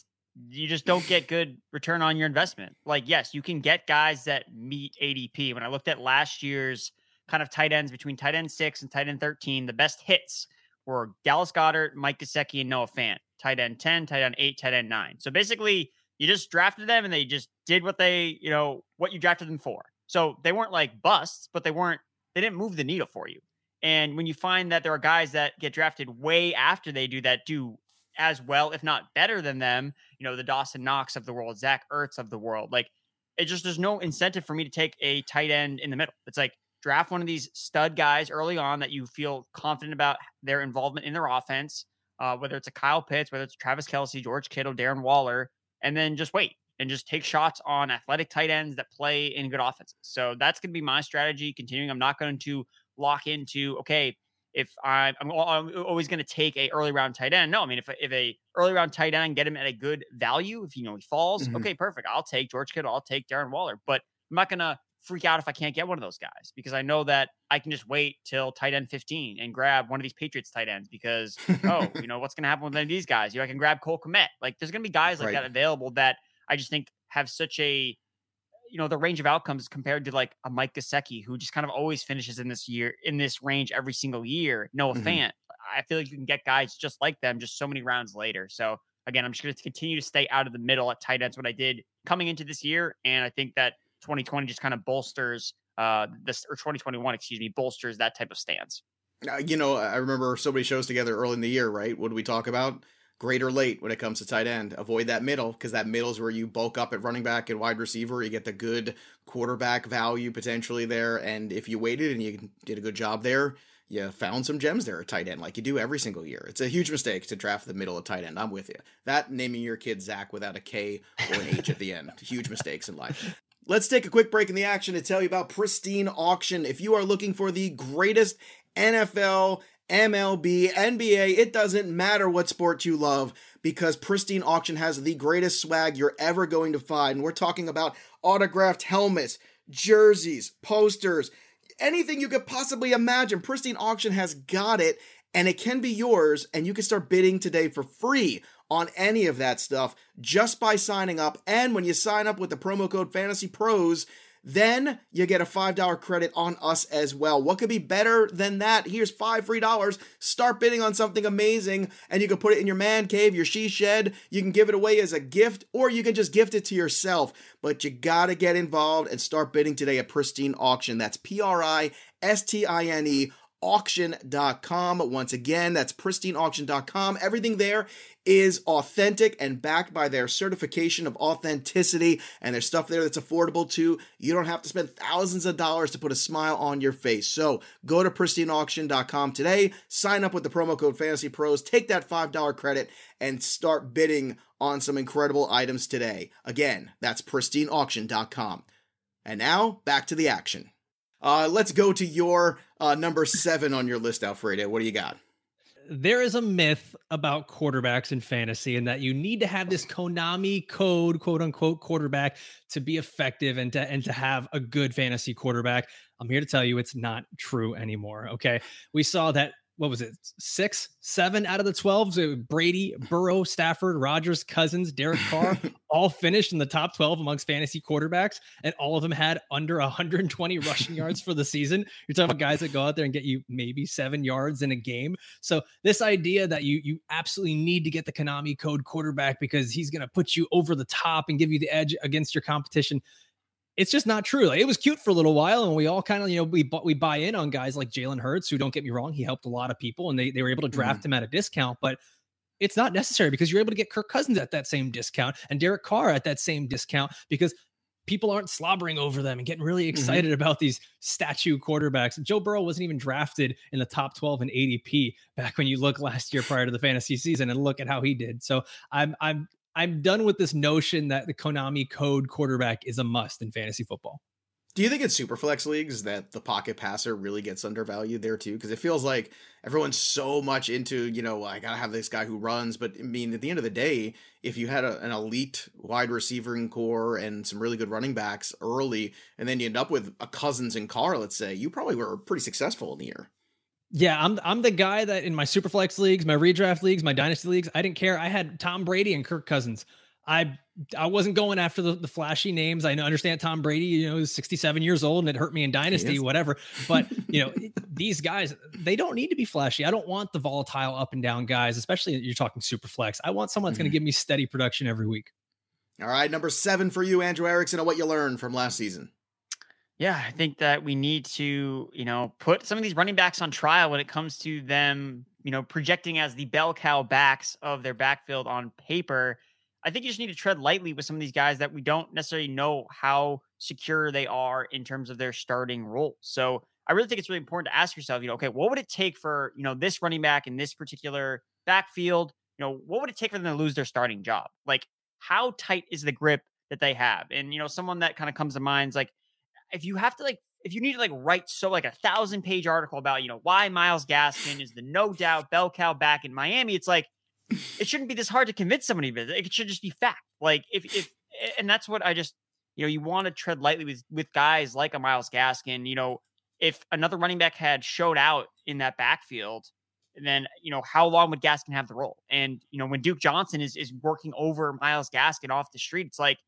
you just don't get good return on your investment. Like, yes, you can get guys that meet ADP. When I looked at last year's kind of tight ends between tight end 6 and tight end 13, the best hits were Dallas Goedert, Mike Gesicki, and Noah Fant. Tight end 10, tight end 8, tight end 9. So basically, you just drafted them and they just did what what you drafted them for. So they weren't like busts, but they didn't move the needle for you. And when you find that there are guys that get drafted way after they do as well, if not better than them, the Dawson Knox of the world, Zach Ertz of the world, like there's no incentive for me to take a tight end in the middle. It's like draft one of these stud guys early on that you feel confident about their involvement in their offense. Whether it's a Kyle Pitts, whether it's Travis Kelce, George Kittle, Darren Waller, and then just wait and just take shots on athletic tight ends that play in good offenses. So that's going to be my strategy continuing. I'm not going to lock into, okay, if I'm always going to take a early round tight end. No, I mean, if a early round tight end, get him at a good value, if he falls, okay, perfect. I'll take George Kittle. I'll take Darren Waller, but I'm not going to freak out if I can't get one of those guys because I know that I can just wait till tight end 15 and grab one of these Patriots tight ends because, what's going to happen with any of these guys? I can grab Cole Kmet. Like there's going to be guys like that available that I just think have such a, the range of outcomes compared to like a Mike Gesicki who just kind of always finishes in this range every single year. Noah Fant. I feel like you can get guys just like them just so many rounds later. So again, I'm just going to continue to stay out of the middle at tight ends, what I did coming into this year. And I think that 2020 just kind of bolsters 2021, bolsters that type of stance. I remember so many shows together early in the year, right? What do we talk about? Great or late when it comes to tight end. Avoid that middle because that middle is where you bulk up at running back and wide receiver. You get the good quarterback value potentially there. And if you waited and you did a good job there, you found some gems there at tight end like you do every single year. It's a huge mistake to draft the middle of tight end. I'm with you. That naming your kid Zach without a K or an H at the end. Huge mistakes in life. Let's take a quick break in the action to tell you about Pristine Auction. If you are looking for the greatest NFL, MLB, NBA, it doesn't matter what sport you love because Pristine Auction has the greatest swag you're ever going to find. And we're talking about autographed helmets, jerseys, posters, anything you could possibly imagine. Pristine Auction has got it and it can be yours and you can start bidding today for free on any of that stuff just by signing up. And when you sign up with the promo code Fantasy Pros, then you get a $5 credit on us as well. What could be better than that? Here's $5 free. Start bidding on something amazing and you can put it in your man cave, your she shed. You can give it away as a gift or you can just gift it to yourself. But you gotta get involved and start bidding today at Pristine Auction. That's Pristine pristineauction.com. Once again, that's pristineauction.com. Everything there is authentic and backed by their certification of authenticity, and there's stuff there that's affordable too. You don't have to spend thousands of dollars to put a smile on your face. So go to pristineauction.com today, sign up with the promo code FantasyPros, take that $5 credit, and start bidding on some incredible items today. Again, that's pristineauction.com. And now, back to the action. Let's go to your number 7 on your list, Alfredo. What do you got? There is a myth about quarterbacks in fantasy, and that you need to have this Konami code, quote unquote, quarterback to be effective and to have a good fantasy quarterback. I'm here to tell you it's not true anymore. Okay. We saw that. What was it? 6, 7 out of the 12. So Brady, Burrow, Stafford, Rodgers, Cousins, Derek Carr, all finished in the top 12 amongst fantasy quarterbacks, and all of them had under 120 rushing yards for the season. You're talking about guys that go out there and get you maybe 7 yards in a game. So this idea that you absolutely need to get the Konami code quarterback because he's going to put you over the top and give you the edge against your competition, it's just not true. Like, it was cute for a little while, and we all kind of, we buy in on guys like Jalen Hurts, who, don't get me wrong, he helped a lot of people, and they were able to draft him at a discount, but it's not necessary because you're able to get Kirk Cousins at that same discount and Derek Carr at that same discount because people aren't slobbering over them and getting really excited about these statue quarterbacks. Joe Burrow wasn't even drafted in the top 12 in ADP back when you look last year prior to the fantasy season, and look at how he did. So I'm done with this notion that the Konami code quarterback is a must in fantasy football. Do you think in Superflex leagues that the pocket passer really gets undervalued there too? Because it feels like everyone's so much into, I got to have this guy who runs. But I mean, at the end of the day, if you had an elite wide receiving core and some really good running backs early, and then you end up with a Cousins and Carr, let's say, you probably were pretty successful in the year. Yeah, I'm the guy that in my Superflex leagues, my redraft leagues, my dynasty leagues, I didn't care. I had Tom Brady and Kirk Cousins. I wasn't going after the flashy names. I understand Tom Brady, is 67 years old and it hurt me in dynasty, whatever. But, these guys, they don't need to be flashy. I don't want the volatile up and down guys, especially you're talking Superflex. I want someone that's going to give me steady production every week. All right, number 7 for you, Andrew Erickson, on what you learned from last season. Yeah, I think that we need to, put some of these running backs on trial when it comes to them, projecting as the bell cow backs of their backfield on paper. I think you just need to tread lightly with some of these guys that we don't necessarily know how secure they are in terms of their starting role. So I really think it's really important to ask yourself, okay, what would it take for, this running back in this particular backfield? What would it take for them to lose their starting job? Like, how tight is the grip that they have? And, someone that kind of comes to mind is like, if you need to write a 1,000-page article about, why Myles Gaskin is the no doubt bell cow back in Miami, it's like, it shouldn't be this hard to convince somebody of it. It should just be fact. Like and that's what I just, you want to tread lightly with guys like a Myles Gaskin. If another running back had showed out in that backfield, then, how long would Gaskin have the role? And, when Duke Johnson is working over Myles Gaskin off the street, it's like,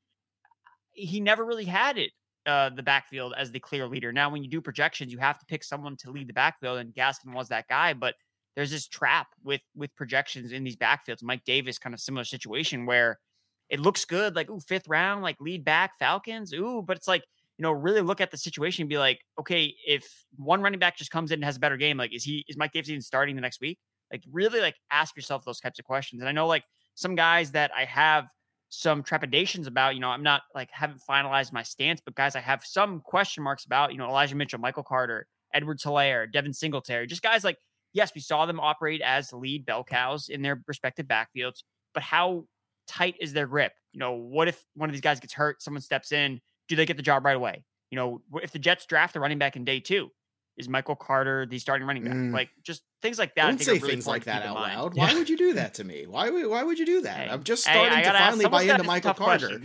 he never really had it. The backfield as the clear leader. Now, when you do projections, you have to pick someone to lead the backfield, and Gaskin was that guy. But there's this trap with projections in these backfields. Mike Davis, kind of similar situation where it looks good, like, 5th round, like lead back Falcons. But it's like, really look at the situation and be like, okay, if one running back just comes in and has a better game, like, is Mike Davis even starting the next week? Like, really, ask yourself those types of questions. And I know, some guys that I have some trepidations about, I'm not haven't finalized my stance, but guys, I have some question marks about, Elijah Mitchell, Michael Carter, Edwards-Helaire, Devin Singletary, just guys yes, we saw them operate as lead bell cows in their respective backfields, but how tight is their grip? What if one of these guys gets hurt, someone steps in, do they get the job right away? If the Jets draft the running back in day 2, is Michael Carter the starting running back? Just things like that. Don't say really things like that out loud. Why would you do that to me? Why would you do that? Hey, I'm just starting to finally buy into Michael Carter.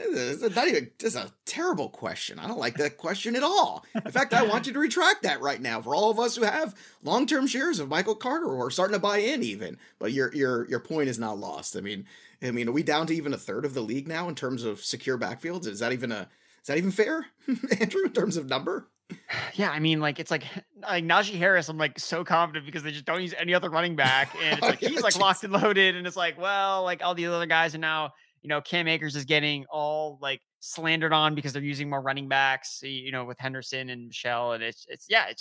It's a terrible question. I don't like that question at all. In fact, I want you to retract that right now for all of us who have long-term shares of Michael Carter or starting to buy in even. But your point is not lost. I mean, are we down to even a third of the league now in terms of secure backfields? Is that even fair, Andrew, in terms of number? Yeah, I mean, it's like Najee Harris, I'm so confident because they just don't use any other running back. And it's he's locked and loaded. And it's all the other guys are now, Cam Akers is getting all slandered on because they're using more running backs, with Henderson and Michelle. And it's just,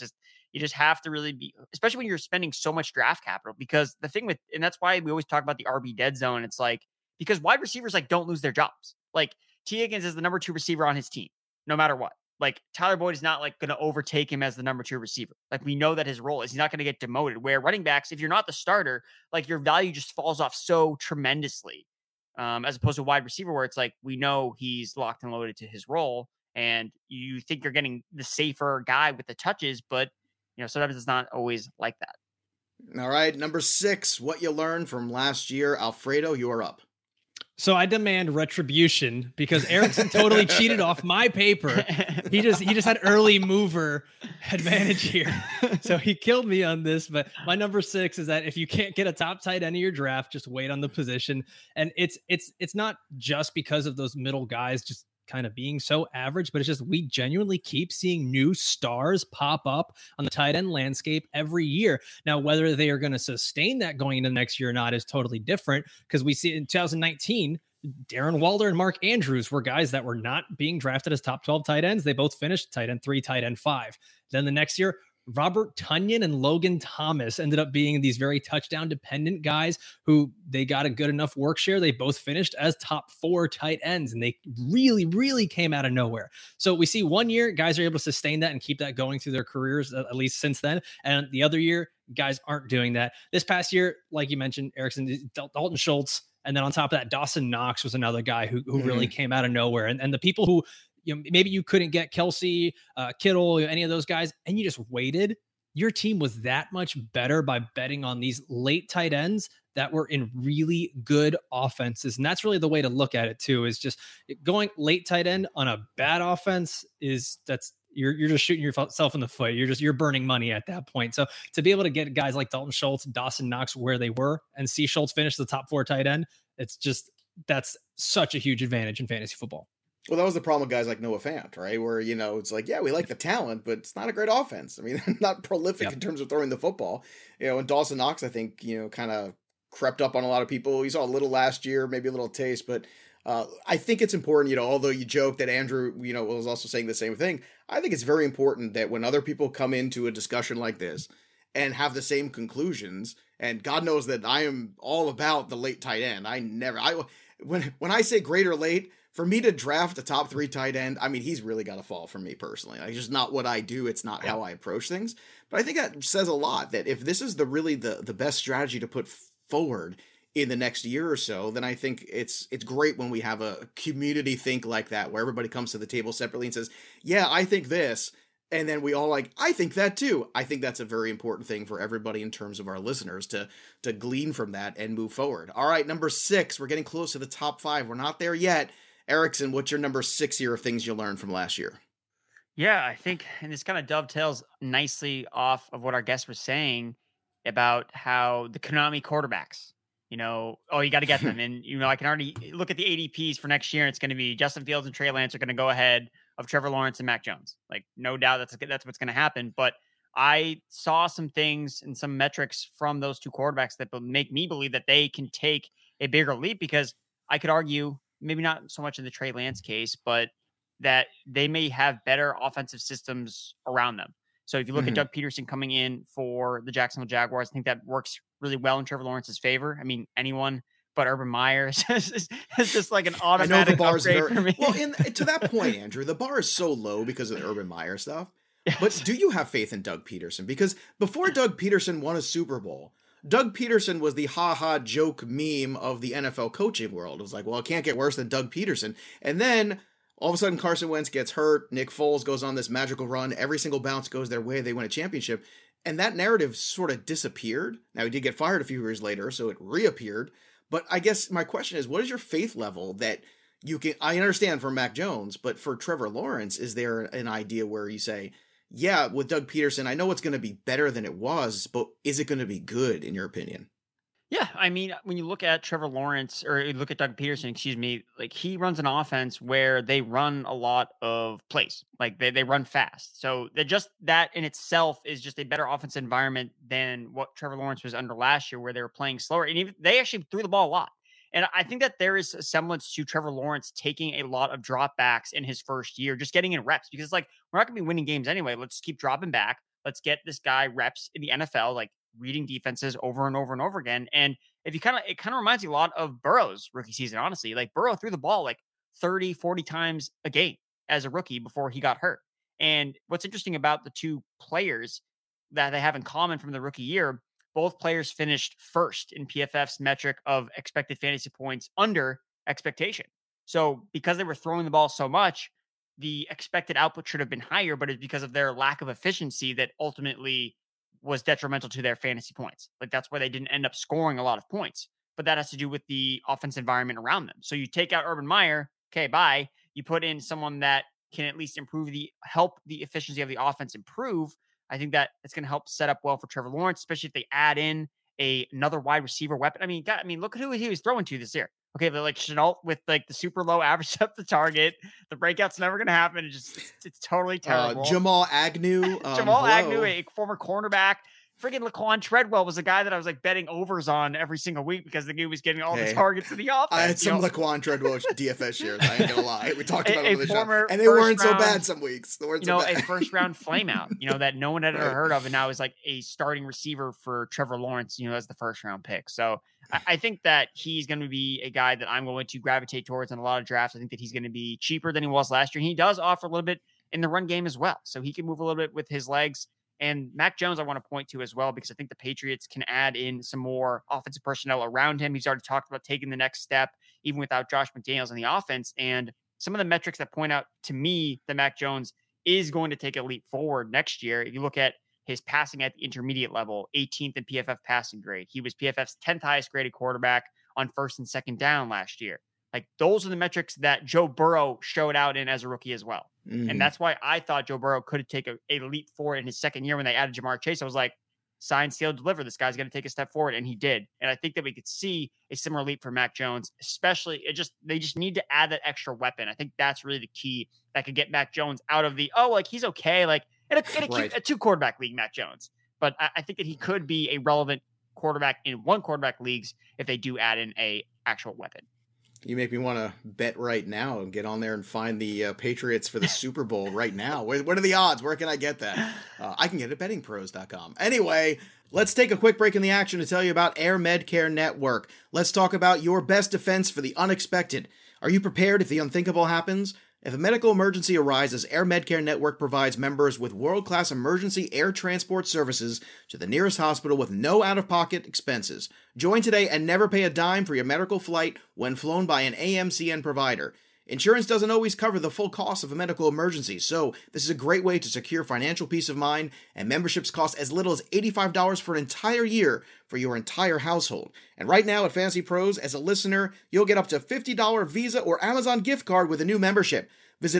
you just have to really be, especially when you're spending so much draft capital, because the thing with, and that's why we always talk about the RB dead zone. It's like, because wide receivers like don't lose their jobs. Like T. Higgins is the number 2 receiver on his team, no matter what. Like Tyler Boyd is not like going to overtake him as the number 2 receiver. Like we know that his role is he's not going to get demoted, where running backs, if you're not the starter, like your value just falls off so tremendously. As opposed to wide receiver, where it's like, we know he's locked and loaded to his role, and you think you're getting the safer guy with the touches, but sometimes it's not always like that. All right. Number 6, what you learned from last year. Alfredo, you are up. So I demand retribution because Erickson totally cheated off my paper. He just had early mover advantage here. So he killed me on this. But my number 6 is that if you can't get a top tight end of your draft, just wait on the position. And it's not just because of those middle guys just kind of being so average, but it's just we genuinely keep seeing new stars pop up on the tight end landscape every year. Now, whether they are going to sustain that going into next year or not is totally different, because we see in 2019, Darren Waller and Mark Andrews were guys that were not being drafted as top 12 tight ends. They both finished tight end 3, tight end 5. Then the next year, Robert Tonyan and Logan Thomas ended up being these very touchdown dependent guys who they got a good enough work share. They both finished as top 4 tight ends, and they really, really came out of nowhere. So we see one year guys are able to sustain that and keep that going through their careers, at least since then. And the other year, guys aren't doing that. This past year, like you mentioned, Erickson, Dalton Schultz, and then on top of that, Dawson Knox was another guy who really came out of nowhere. And the people who, maybe you couldn't get Kelsey, Kittle, any of those guys, and you just waited. Your team was that much better by betting on these late tight ends that were in really good offenses. And that's really the way to look at it too, is just going late tight end on a bad offense you're just shooting yourself in the foot. You're burning money at that point. So to be able to get guys like Dalton Schultz, Dawson Knox where they were, and see Schultz finish the top 4 tight end, that's such a huge advantage in fantasy football. Well, that was the problem with guys like Noah Fant, right? Where, it's like, yeah, we like the talent, but it's not a great offense. I mean, not prolific in terms of throwing the football. And Dawson Knox, I think, kind of crept up on a lot of people. You saw a little last year, maybe a little taste, but I think it's important, although you joke that Andrew, was also saying the same thing. I think it's very important that when other people come into a discussion like this and have the same conclusions, and God knows that I am all about the late tight end. When I say great or late, for me to draft a top 3 tight end, I mean, he's really got to fall for me personally. It's just not what I do. It's not how I approach things. But I think that says a lot, that if this is the best strategy to put forward in the next year or so, then I think it's great when we have a community think like that, where everybody comes to the table separately and says, yeah, I think this. And then we all I think that too. I think that's a very important thing for everybody in terms of our listeners to glean from that and move forward. All right, number 6, we're getting close to the top 5. We're not there yet. Erickson, what's your number 6 here of things you learned from last year? Yeah, I think, and this kind of dovetails nicely off of what our guest was saying about how the Konami quarterbacks, you got to get them. And, I can already look at the ADPs for next year, and it's going to be Justin Fields and Trey Lance are going to go ahead of Trevor Lawrence and Mac Jones. Like, no doubt that's what's going to happen. But I saw some things and some metrics from those 2 quarterbacks that make me believe that they can take a bigger leap, because I could argue, maybe not so much in the Trey Lance case, but that they may have better offensive systems around them. So if you look at Doug Peterson coming in for the Jacksonville Jaguars, I think that works really well in Trevor Lawrence's favor. I mean, anyone but Urban Meyer is just like an automatic upgrade for me. Well, to that point, Andrew, the bar is so low because of the Urban Meyer stuff. Yes. But do you have faith in Doug Peterson? Because before Doug Peterson won a Super Bowl, Doug Peterson was the ha-ha joke meme of the NFL coaching world. It was like, well, it can't get worse than Doug Peterson. And then all of a sudden Carson Wentz gets hurt. Nick Foles goes on this magical run. Every single bounce goes their way. They win a championship. And that narrative sort of disappeared. Now, he did get fired a few years later, so it reappeared. But I guess my question is, what is your faith level that you can... I understand for Mac Jones, but for Trevor Lawrence, is there an idea where you say, yeah, with Doug Peterson, I know it's going to be better than it was, but is it going to be good, in your opinion? Yeah, I mean, when you look at Trevor Lawrence, or you look at Doug Peterson, like he runs an offense where they run a lot of plays. Like they run fast. So that in itself is just a better offensive environment than what Trevor Lawrence was under last year, where they were playing slower. And even, they actually threw the ball a lot. And I think that there is a semblance to Trevor Lawrence taking a lot of dropbacks in his first year, just getting in reps, because it's like, we're not going to be winning games anyway. Let's keep dropping back. let's get this guy reps in the NFL, like reading defenses over and over and over again. And if you it kind of reminds me a lot of Burrow's rookie season, honestly. Like Burrow threw the ball like 30, 40 times a game as a rookie before he got hurt. And what's interesting about the two players that they have in common from the rookie year, both players finished first in PFF's metric of expected fantasy points under expectation. So because they were throwing the ball so much, the expected output should have been higher, but it's because of their lack of efficiency that ultimately was detrimental to their fantasy points. Like that's why they didn't end up scoring a lot of points. But that has to do with the offense environment around them. So you take out Urban Meyer, okay, bye. You put in someone that can at least help the efficiency of the offense improve. I think that it's going to help set up well for Trevor Lawrence, especially if they add in another wide receiver weapon. I mean, look at who he was throwing to this year. Okay, but like Chenault with like the super low average up the target, the breakout's never going to happen. It's totally terrible. Jamal Agnew, Agnew, a former cornerback. Friggin' Laquan Treadwell was a guy that I was like betting overs on every single week because the guy was getting all the targets in the offense. I had some Laquan Treadwell DFS shares. I ain't gonna lie. We talked about it on the show, and they weren't so bad some weeks. A first round flame out, that no one had ever heard of, and now is like a starting receiver for Trevor Lawrence, as the first round pick. So I think that he's going to be a guy that I'm going to gravitate towards in a lot of drafts. I think that he's going to be cheaper than he was last year. And he does offer a little bit in the run game as well, so he can move a little bit with his legs. And Mac Jones, I want to point to as well, because I think the Patriots can add in some more offensive personnel around him. He's already talked about taking the next step, even without Josh McDaniels in the offense. And some of the metrics that point out to me that Mac Jones is going to take a leap forward next year. If you look at his passing at the intermediate level, 18th in PFF passing grade. He was PFF's 10th highest graded quarterback on first and second down last year. Like those are the metrics that Joe Burrow showed out in as a rookie as well. Mm-hmm. And that's why I thought Joe Burrow could take a leap forward in his second year when they added Jamar Chase. I was like, sign, seal, deliver. This guy's going to take a step forward. And he did. And I think that we could see a similar leap for Mac Jones, especially they just need to add that extra weapon. I think that's really the key that could get Mac Jones out of he's okay. Like in a two quarterback league, Mac Jones. But I think that he could be a relevant quarterback in one quarterback leagues if they do add in a actual weapon. You make me want to bet right now and get on there and find the Patriots for the Super Bowl right now. What are the odds? Where can I get that? I can get it at bettingpros.com. Anyway, let's take a quick break in the action to tell you about Air Medcare Network. Let's talk about your best defense for the unexpected. Are you prepared if the unthinkable happens? If a medical emergency arises, Air Medcare Network provides members with world-class emergency air transport services to the nearest hospital with no out-of-pocket expenses. Join today and never pay a dime for your medical flight when flown by an AMCN provider. Insurance doesn't always cover the full cost of a medical emergency, so this is a great way to secure financial peace of mind, and memberships cost as little as $85 for an entire year for your entire household. And right now at Fantasy Pros, as a listener, you'll get up to $50 Visa or Amazon gift card with a new membership. Visit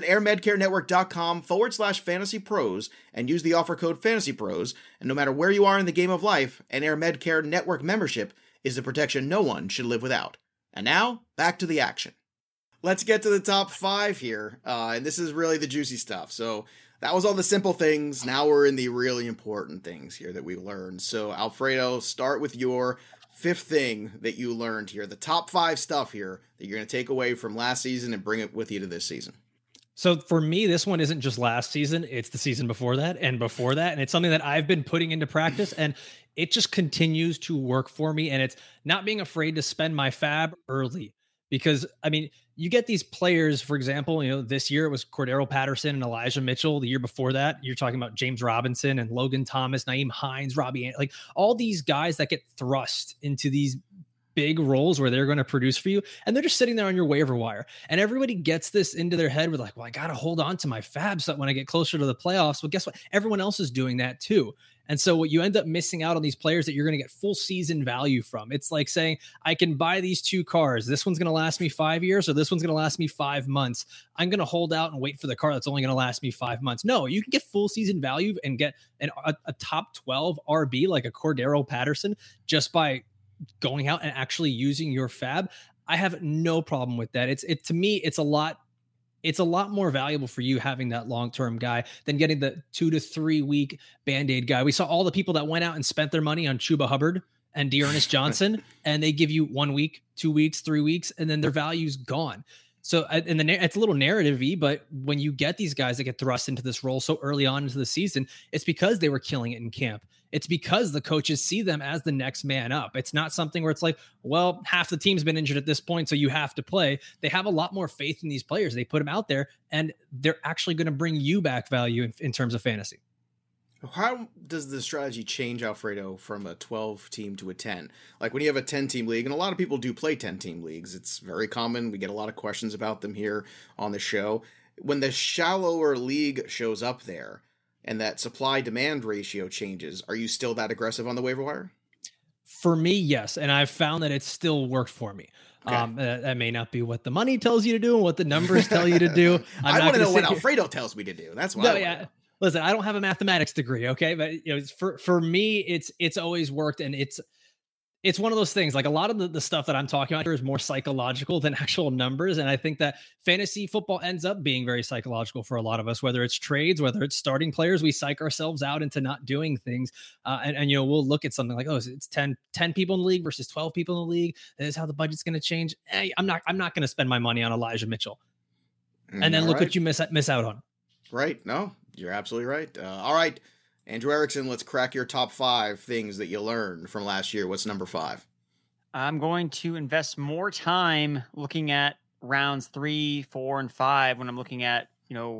airmedcarenetwork.com/fantasypros and use the offer code FANTASYPROS, and no matter where you are in the game of life, an Air Medcare Network membership is the protection no one should live without. And now, back to the action. Let's get to the top 5 here, and this is really the juicy stuff. So that was all the simple things. Now we're in the really important things here that we learned. So Alfredo, start with your 5th thing that you learned here, the top 5 stuff here that you're going to take away from last season and bring it with you to this season. So for me, this one isn't just last season, it's the season before that and before that. And it's something that I've been putting into practice, and it just continues to work for me. And it's not being afraid to spend my fab early. Because, I mean, you get these players, for example, this year it was Cordero Patterson and Elijah Mitchell. The year before that, you're talking about James Robinson and Logan Thomas, Nyheim Hines, Robbie, like all these guys that get thrust into these big roles where they're going to produce for you. And they're just sitting there on your waiver wire. And everybody gets this into their head with like, well, I got to hold on to my fab so that when I get closer to the playoffs, well, guess what? Everyone else is doing that too. And so what you end up missing out on these players that you're going to get full season value from. It's like saying, I can buy these 2 cars. This one's going to last me 5 years, or this one's going to last me 5 months. I'm going to hold out and wait for the car that's only going to last me 5 months. No, you can get full season value and get a top 12 RB like a Cordero Patterson just by going out and actually using your fab. I have no problem with that. To me, it's a lot more valuable for you having that long-term guy than getting the 2 to 3 week Band-Aid guy. We saw all the people that went out and spent their money on Chuba Hubbard and Dearness Johnson, and they give you 1 week, 2 weeks, 3 weeks, and then their value's gone. So it's a little narrative-y, but when you get these guys that get thrust into this role so early on into the season, it's because they were killing it in camp. It's because the coaches see them as the next man up. It's not something where it's like, well, half the team's been injured at this point, so you have to play. They have a lot more faith in these players. They put them out there, and they're actually going to bring you back value in terms of fantasy. How does the strategy change, Alfredo, from a 12 team to a 10? Like when you have a 10 team league, and a lot of people do play 10 team leagues, it's very common. We get a lot of questions about them here on the show. When the shallower league shows up there and that supply demand ratio changes, are you still that aggressive on the waiver wire? For me, yes. And I've found that it's still worked for me. Okay. That may not be what the money tells you to do and what the numbers tell you to do. I want to know what Alfredo tells me to do. That's why. Listen, I don't have a mathematics degree, okay? But for me, it's always worked, and it's one of those things. Like a lot of the stuff that I'm talking about here is more psychological than actual numbers, and I think that fantasy football ends up being very psychological for a lot of us. Whether it's trades, whether it's starting players, we psych ourselves out into not doing things, and we'll look at something like, oh, it's 10 people in the league versus 12 people in the league. This is how the budget's going to change. Hey, I'm not going to spend my money on Elijah Mitchell, and then look what you miss out on. Right? No. You're absolutely right. All right, Andrew Erickson, let's crack your top 5 things that you learned from last year. What's number 5? I'm going to invest more time looking at rounds 3, 4, and 5 when I'm looking at,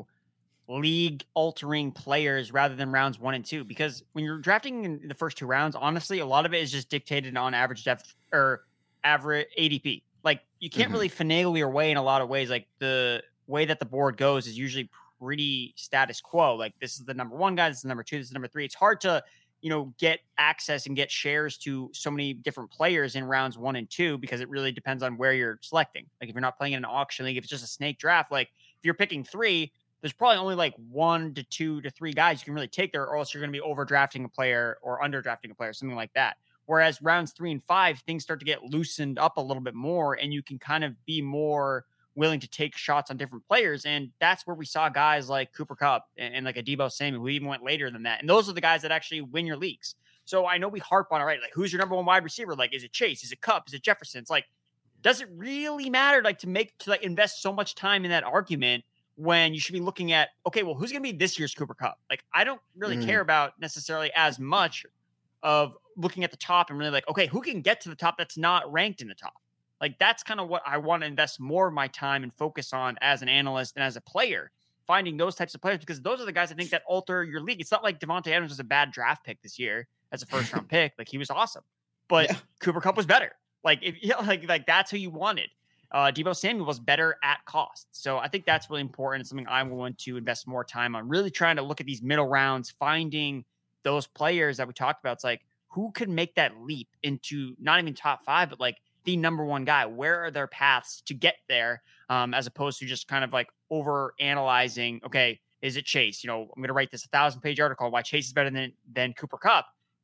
league altering players rather than rounds 1 and 2, because when you're drafting in the first 2 rounds, honestly, a lot of it is just dictated on average depth or average ADP. Like you can't really finagle your way in a lot of ways. Like the way that the board goes is usually pretty status quo. Like this is the number 1 guy, this is the number 2, this is number 3. It's hard to, get access and get shares to so many different players in rounds 1 and 2, because it really depends on where you're selecting. Like if you're not playing in an auction league, if it's just a snake draft, like if you're picking 3, there's probably only like 1 to 2 to 3 guys you can really take there, or else you're going to be overdrafting a player or underdrafting a player, something like that. Whereas rounds 3 and 5, things start to get loosened up a little bit more, and you can kind of be more willing to take shots on different players. And that's where we saw guys like Cooper Kupp and like a Deebo Samuel, who even went later than that. And those are the guys that actually win your leagues. So I know we harp on it, right? Like who's your number 1 wide receiver? Like, is it Chase? Is it Kupp? Is it Jefferson? It's like, does it really matter? Like to invest so much time in that argument when you should be looking at, okay, well, who's going to be this year's Cooper Kupp? Like, I don't really care about necessarily as much of looking at the top and really like, okay, who can get to the top that's not ranked in the top? Like, that's kind of what I want to invest more of my time and focus on as an analyst and as a player, finding those types of players, because those are the guys I think that alter your league. It's not like Devontae Adams was a bad draft pick this year as a first round pick. Like, he was awesome, but Cooper Kupp was better. Like, like that's who you wanted. Deebo Samuel was better at cost. So I think that's really important. It's something I'm going to invest more time on, really trying to look at these middle rounds, finding those players that we talked about. It's like, who could make that leap into not even top 5, but like the number 1 guy? Where are their paths to get there? As opposed to just kind of like over analyzing, okay, is it Chase? I'm going to write this 1,000-page article why Chase is better than Cooper Kupp,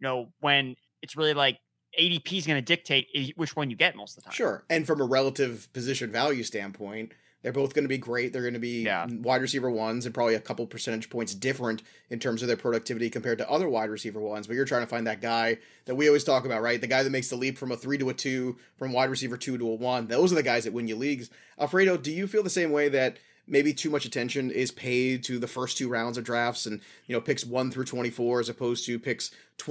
when it's really like ADP is going to dictate which one you get most of the time. Sure. And from a relative position value standpoint, they're both going to be great. They're going to be wide receiver 1s and probably a couple percentage points different in terms of their productivity compared to other wide receiver 1s. But you're trying to find that guy that we always talk about, right? The guy that makes the leap from a 3 to a 2, from wide receiver 2 to a 1. Those are the guys that win you leagues. Alfredo, do you feel the same way, that maybe too much attention is paid to the first 2 rounds of drafts and, picks 1 through 24 as opposed to picks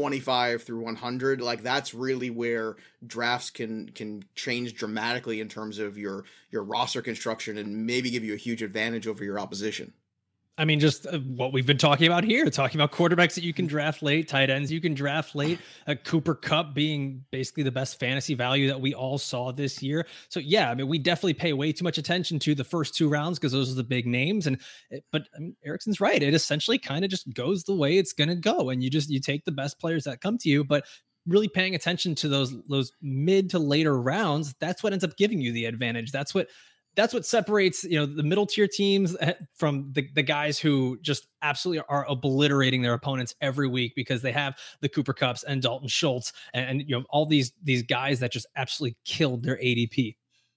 25 through 100? Like, that's really where drafts can change dramatically in terms of your roster construction and maybe give you a huge advantage over your opposition. I mean, just what we've been talking about here, talking about quarterbacks that you can draft late, tight ends you can draft late, Cooper Kupp being basically the best fantasy value that we all saw this year. So yeah, I mean, we definitely pay way too much attention to the first 2 rounds because those are the big names. But I mean, Erickson's right. It essentially kind of just goes the way it's going to go. And you take the best players that come to you, but really paying attention to those mid to later rounds, that's what ends up giving you the advantage. That's what separates, the middle tier teams from the guys who just absolutely are obliterating their opponents every week because they have the Cooper Kupps and Dalton Schultz and all these guys that just absolutely killed their ADP.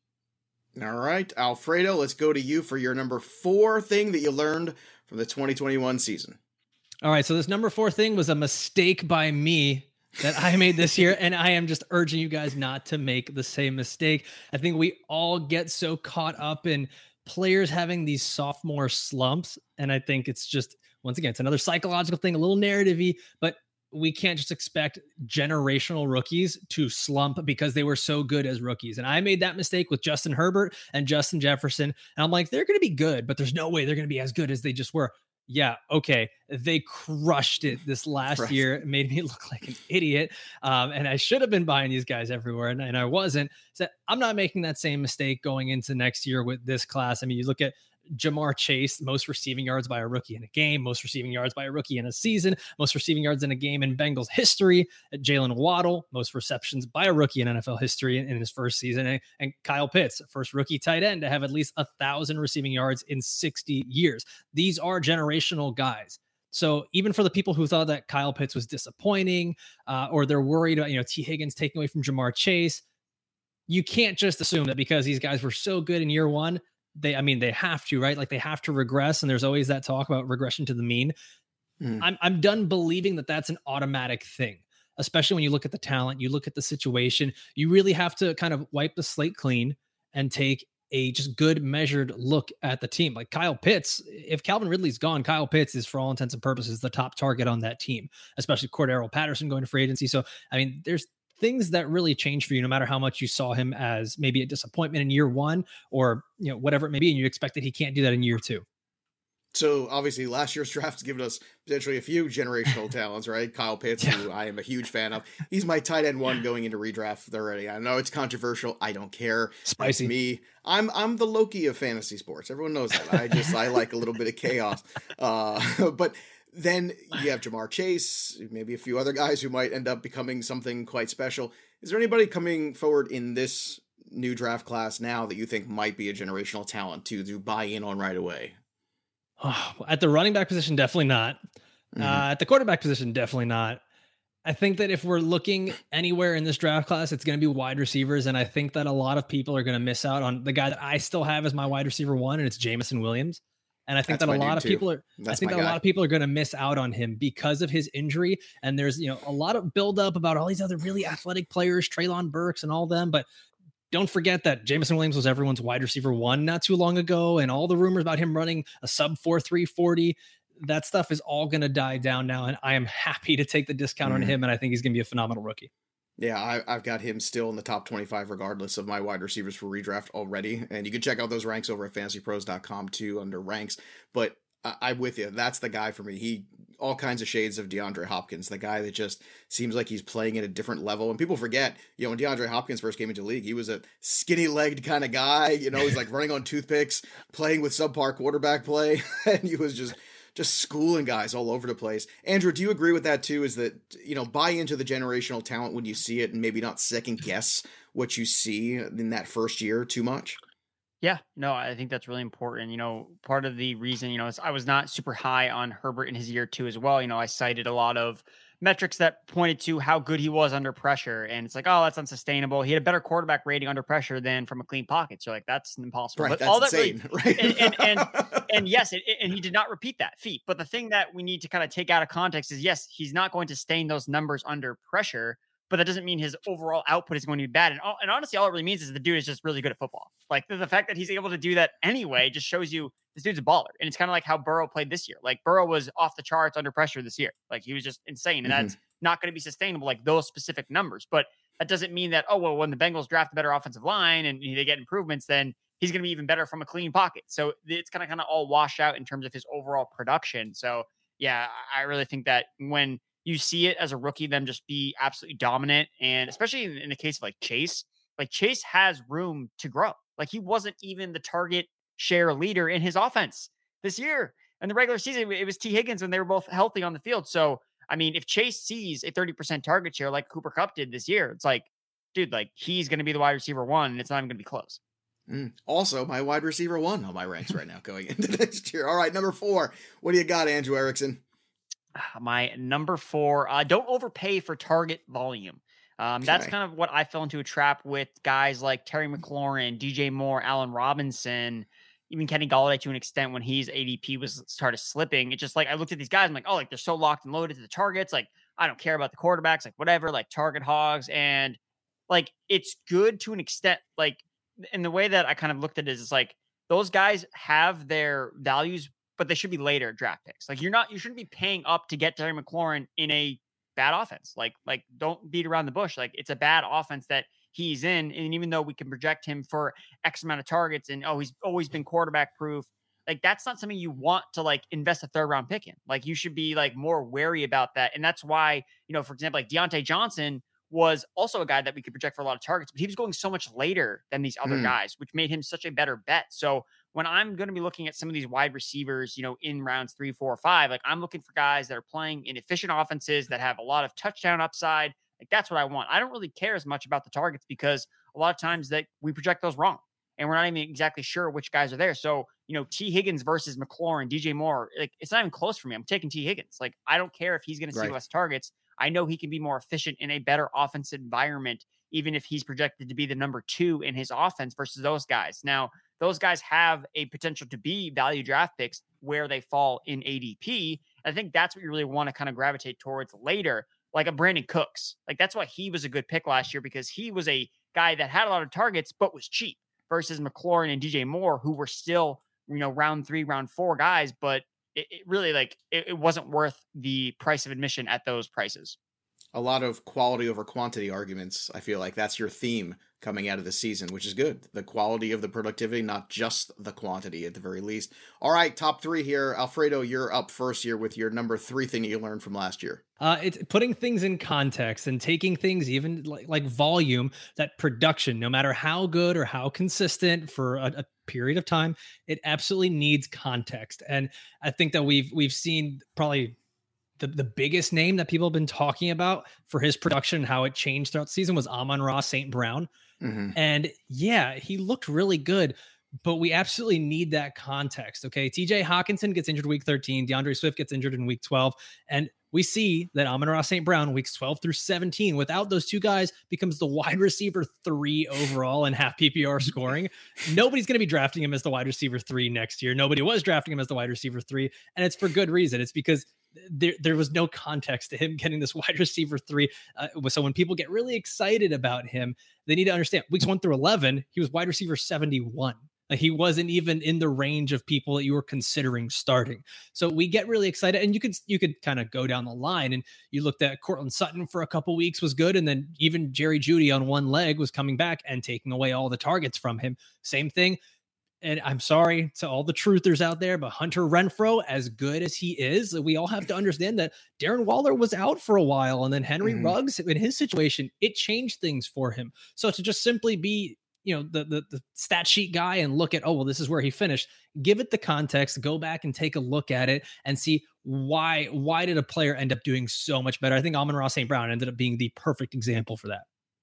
All right, Alfredo, let's go to you for your number 4 thing that you learned from the 2021 season. All right, so this number 4 thing was a mistake by me that I made this year. And I am just urging you guys not to make the same mistake. I think we all get so caught up in players having these sophomore slumps. And I think it's just, once again, it's another psychological thing, a little narrative-y, but we can't just expect generational rookies to slump because they were so good as rookies. And I made that mistake with Justin Herbert and Justin Jefferson. And I'm like, they're going to be good, but there's no way they're going to be as good as they just were. Yeah, okay. They crushed it this last year. It made me look like an idiot. And I should have been buying these guys everywhere, and I wasn't. So I'm not making that same mistake going into next year with this class. I mean, you look at Jamar Chase, most receiving yards by a rookie in a game, most receiving yards by a rookie in a season, most receiving yards in a game in Bengals history. Jalen Waddle, most receptions by a rookie in NFL history in his first season. And Kyle Pitts, first rookie tight end to have at least 1,000 receiving yards in 60 years. These are generational guys. So even for the people who thought that Kyle Pitts was disappointing, or they're worried about, T. Higgins taking away from Jamar Chase, you can't just assume that because these guys were so good in year one, they have to, right? Like they have to regress. And there's always that talk about regression to the mean. I'm done believing that that's an automatic thing, especially when you look at the talent, you look at the situation. You really have to kind of wipe the slate clean and take a just good measured look at the team. Like Kyle Pitts, if Calvin Ridley's gone, Kyle Pitts is for all intents and purposes the top target on that team, especially Cordero Patterson going to free agency. So, I mean, there's things that really change for you, no matter how much you saw him as maybe a disappointment in year one or, whatever it may be. And you expect that he can't do that in year two. So obviously last year's draft has given us potentially a few generational talents, right? Kyle Pitts, who I am a huge fan of. He's my tight end one going into redraft already. I know it's controversial. I don't care. Spicy. It's me. I'm the Loki of fantasy sports. Everyone knows that. I like a little bit of chaos. But then you have Jamar Chase, maybe a few other guys who might end up becoming something quite special. Is there anybody coming forward in this new draft class now that you think might be a generational talent to buy in on right away? At the running back position, definitely not. At the quarterback position, definitely not. I think that if we're looking anywhere in this draft class, it's going to be wide receivers. And I think that a lot of people are going to miss out on the guy that I still have as my wide receiver one, and it's Jameson Williams. And I think that a lot of people are, a lot of people are going to miss out on him because of his injury. And there's, a lot of buildup about all these other really athletic players, Treylon Burks and all them. But don't forget that Jameson Williams was everyone's wide receiver one not too long ago. And all the rumors about him running a sub 4.3 40, that stuff is all going to die down now. And I am happy to take the discount on him. And I think he's going to be a phenomenal rookie. Yeah, I've got him still in the top 25 regardless of my wide receivers for redraft already. And you can check out those ranks over at fantasypros.com too under ranks. But I'm with you. That's the guy for me. He all kinds of shades of DeAndre Hopkins, the guy that just seems like he's playing at a different level. And people forget, when DeAndre Hopkins first came into the league, he was a skinny-legged kind of guy. He's like running on toothpicks, playing with subpar quarterback play. And he was just schooling guys all over the place. Andrew, do you agree with that too? Is that, buy into the generational talent when you see it and maybe not second guess what you see in that first year too much? Yeah, no, I think that's really important. Part of the reason, is I was not super high on Herbert in his year two as well. I cited a lot of metrics that pointed to how good he was under pressure. And it's like, oh, that's unsustainable. He had a better quarterback rating under pressure than from a clean pocket. So that's impossible. Right, but that's all that insane, really, right? and yes, and he did not repeat that feat. But the thing that we need to kind of take out of context is, yes, he's not going to sustain those numbers under pressure, but that doesn't mean his overall output is going to be bad. And honestly, all it really means is the dude is just really good at football. Like the fact that he's able to do that anyway just shows you this dude's a baller. And it's kind of like how Burrow played this year. Like Burrow was off the charts under pressure this year. Like he was just insane. And that's not going to be sustainable, like those specific numbers. But that doesn't mean that, when the Bengals draft a better offensive line and they get improvements, then he's going to be even better from a clean pocket. So it's going to kind of all wash out in terms of his overall production. So yeah, I really think that when you see it as a rookie, them just be absolutely dominant. And especially in the case of Chase has room to grow. Like he wasn't even the target share leader in his offense this year. In the regular season, it was T. Higgins when they were both healthy on the field. So, I mean, if Chase sees a 30% target share like Cooper Kupp did this year, it's like, dude, he's going to be the wide receiver one and it's not even going to be close. Also, my wide receiver one on my ranks right now going into next year. All right, number 4. What do you got, Andrew Erickson? My number 4, don't overpay for target volume. That's kind of what I fell into a trap with guys like Terry McLaurin, DJ Moore, Allen Robinson, even Kenny Golladay to an extent when his ADP started slipping. It's just I looked at these guys, I'm like, they're so locked and loaded to the targets. I don't care about the quarterbacks, like whatever, like target hogs. And like, it's good to an extent, like, in the way that I kind of looked at it is like, those guys have their values, but they should be later draft picks. Like, you shouldn't be paying up to get Terry McLaurin in a bad offense. Like don't beat around the bush. Like, it's a bad offense that he's in. And even though we can project him for X amount of targets and, he's always been quarterback proof, like, that's not something you want to like invest a 3rd round pick in. Like, you should be like more wary about that. And that's why, for example, like Deontay Johnson was also a guy that we could project for a lot of targets, but he was going so much later than these other guys, which made him such a better bet. So when I'm going to be looking at some of these wide receivers, in rounds 3, 4, 5, like, I'm looking for guys that are playing in efficient offenses that have a lot of touchdown upside. Like, that's what I want. I don't really care as much about the targets because a lot of times that we project those wrong and we're not even exactly sure which guys are there. So, T Higgins versus McLaurin, DJ Moore, like, it's not even close for me. I'm taking T Higgins. Like, I don't care if he's going to see less targets. I know he can be more efficient in a better offensive environment, even if he's projected to be the number 2 in his offense versus those guys. Now, those guys have a potential to be value draft picks where they fall in ADP. I think that's what you really want to kind of gravitate towards later, like a Brandon Cooks. Like, that's why he was a good pick last year, because he was a guy that had a lot of targets, but was cheap versus McLaurin and DJ Moore, who were still, round 3, round 4 guys, but it really, like, it wasn't worth the price of admission at those prices. A lot of quality over quantity arguments. I feel like that's your theme coming out of the season, which is good. The quality of the productivity, not just the quantity at the very least. All right, top 3 here. Alfredo, you're up first here with your number 3 thing that you learned from last year. It's putting things in context and taking things even like volume, that production, no matter how good or how consistent for a period of time, it absolutely needs context. And I think that we've seen probably the biggest name that people have been talking about for his production, how it changed throughout the season, was Amon-Ra St. Brown. And yeah, he looked really good, but we absolutely need that context. Okay. TJ Hawkinson gets injured week 13. DeAndre Swift gets injured in week 12. And we see that Amon-Ra St. Brown, weeks 12 through 17, without those 2 guys, becomes the wide receiver 3 overall in half PPR scoring. Nobody's going to be drafting him as the wide receiver 3 next year. Nobody was drafting him as the wide receiver 3. And it's for good reason. It's because there was no context to him getting this wide receiver 3. So when people get really excited about him, they need to understand weeks 1 through 11, he was wide receiver 71. Like, he wasn't even in the range of people that you were considering starting. So we get really excited, and you could kind of go down the line, and you looked at Cortland Sutton for a couple weeks was good. And then even Jerry Jeudy on one leg was coming back and taking away all the targets from him. Same thing. And I'm sorry to all the truthers out there, but Hunter Renfrow, as good as he is, we all have to understand that Darren Waller was out for a while, and then Henry Ruggs, in his situation, it changed things for him. So to just simply be, the stat sheet guy and look at, this is where he finished, give it the context, go back and take a look at it and see why did a player end up doing so much better. I think Amon-Ra St. Brown ended up being the perfect example for that.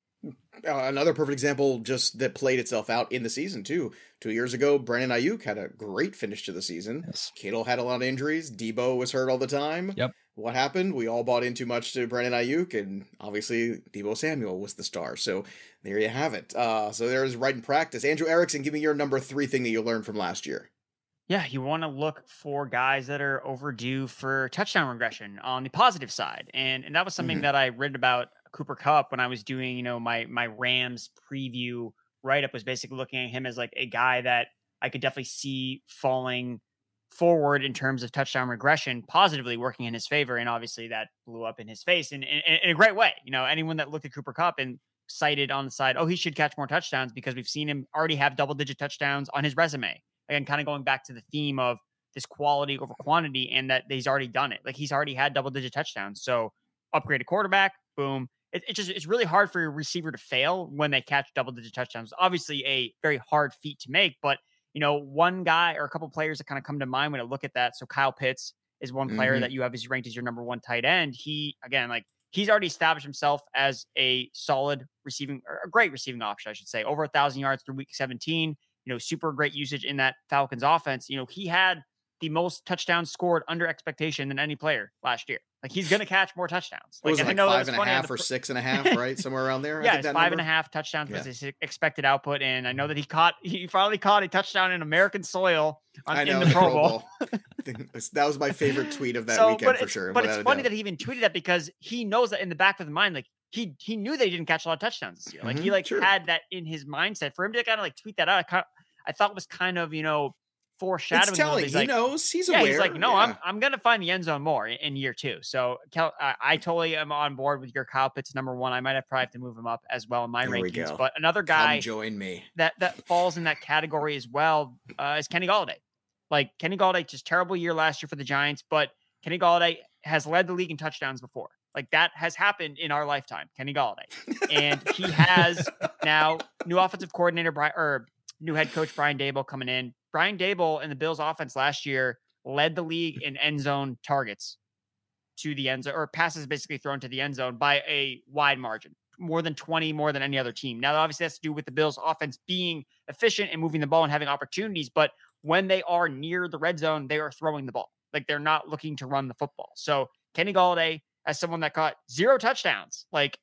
Another perfect example just that played itself out in the season too. 2 years ago, Brandon Ayuk had a great finish to the season. Yes. Kittle had a lot of injuries. Debo was hurt all the time. Yep. What happened? We all bought in too much to Brandon Ayuk, and obviously Debo Samuel was the star. So there you have it. So there's right in practice. Andrew Erickson, give me your number 3 thing that you learned from last year. Yeah, you want to look for guys that are overdue for touchdown regression on the positive side. And that was something that I read about Cooper Kupp when I was doing, my Rams preview write-up, was basically looking at him as like a guy that I could definitely see falling forward in terms of touchdown regression, positively working in his favor. And obviously that blew up in his face in a great way. Anyone that looked at Cooper Kupp and cited on the side, he should catch more touchdowns, because we've seen him already have double-digit touchdowns on his resume. Again, kind of going back to the theme of this quality over quantity, and that he's already done it. Like, he's already had double-digit touchdowns. So upgrade a quarterback, boom. It's really hard for your receiver to fail when they catch double-digit touchdowns. Obviously a very hard feat to make, but one guy or a couple players that kind of come to mind when I look at that. So Kyle Pitts is one player that you have ranked as your number 1 tight end. He, again, he's already established himself as a solid receiving, or a great receiving option, I should say. Over 1,000 yards through week 17, super great usage in that Falcons offense. He had the most touchdowns scored under expectation than any player last year. Like, he's going to catch more touchdowns. Like, I know 5.5 or 6.5, right? Somewhere around there. Yeah, it's 5.5 touchdowns was his expected output. And I know that he finally caught a touchdown in American soil in the Pro Bowl. That was my favorite tweet of that weekend for sure. But it's funny that he even tweeted that because he knows that in the back of his mind, like he knew that he didn't catch a lot of touchdowns this year. Like he had that in his mindset. For him to kind of like tweet that out, I thought was kind of, foreshadowing. It's telling. He knows. He's aware. He's like, no, I'm going to find the end zone more in year 2. So I totally am on board with your Kyle Pitts number 1. I might probably have to move him up as well in my rankings. But another guy join me that falls in that category as well is Kenny Golladay. Like Kenny Golladay, just terrible year last year for the Giants, but Kenny Golladay has led the league in touchdowns before. Like that has happened in our lifetime, Kenny Golladay. And he has now new offensive coordinator, new head coach Brian Daboll coming in. Brian Daboll and the Bills offense last year led the league in end zone targets to the end zone, or passes basically thrown to the end zone by a wide margin, more than 20, more than any other team. Now, obviously that's to do with the Bills offense being efficient and moving the ball and having opportunities. But when they are near the red zone, they are throwing the ball. Like they're not looking to run the football. So Kenny Golladay, as someone that caught 0 touchdowns, like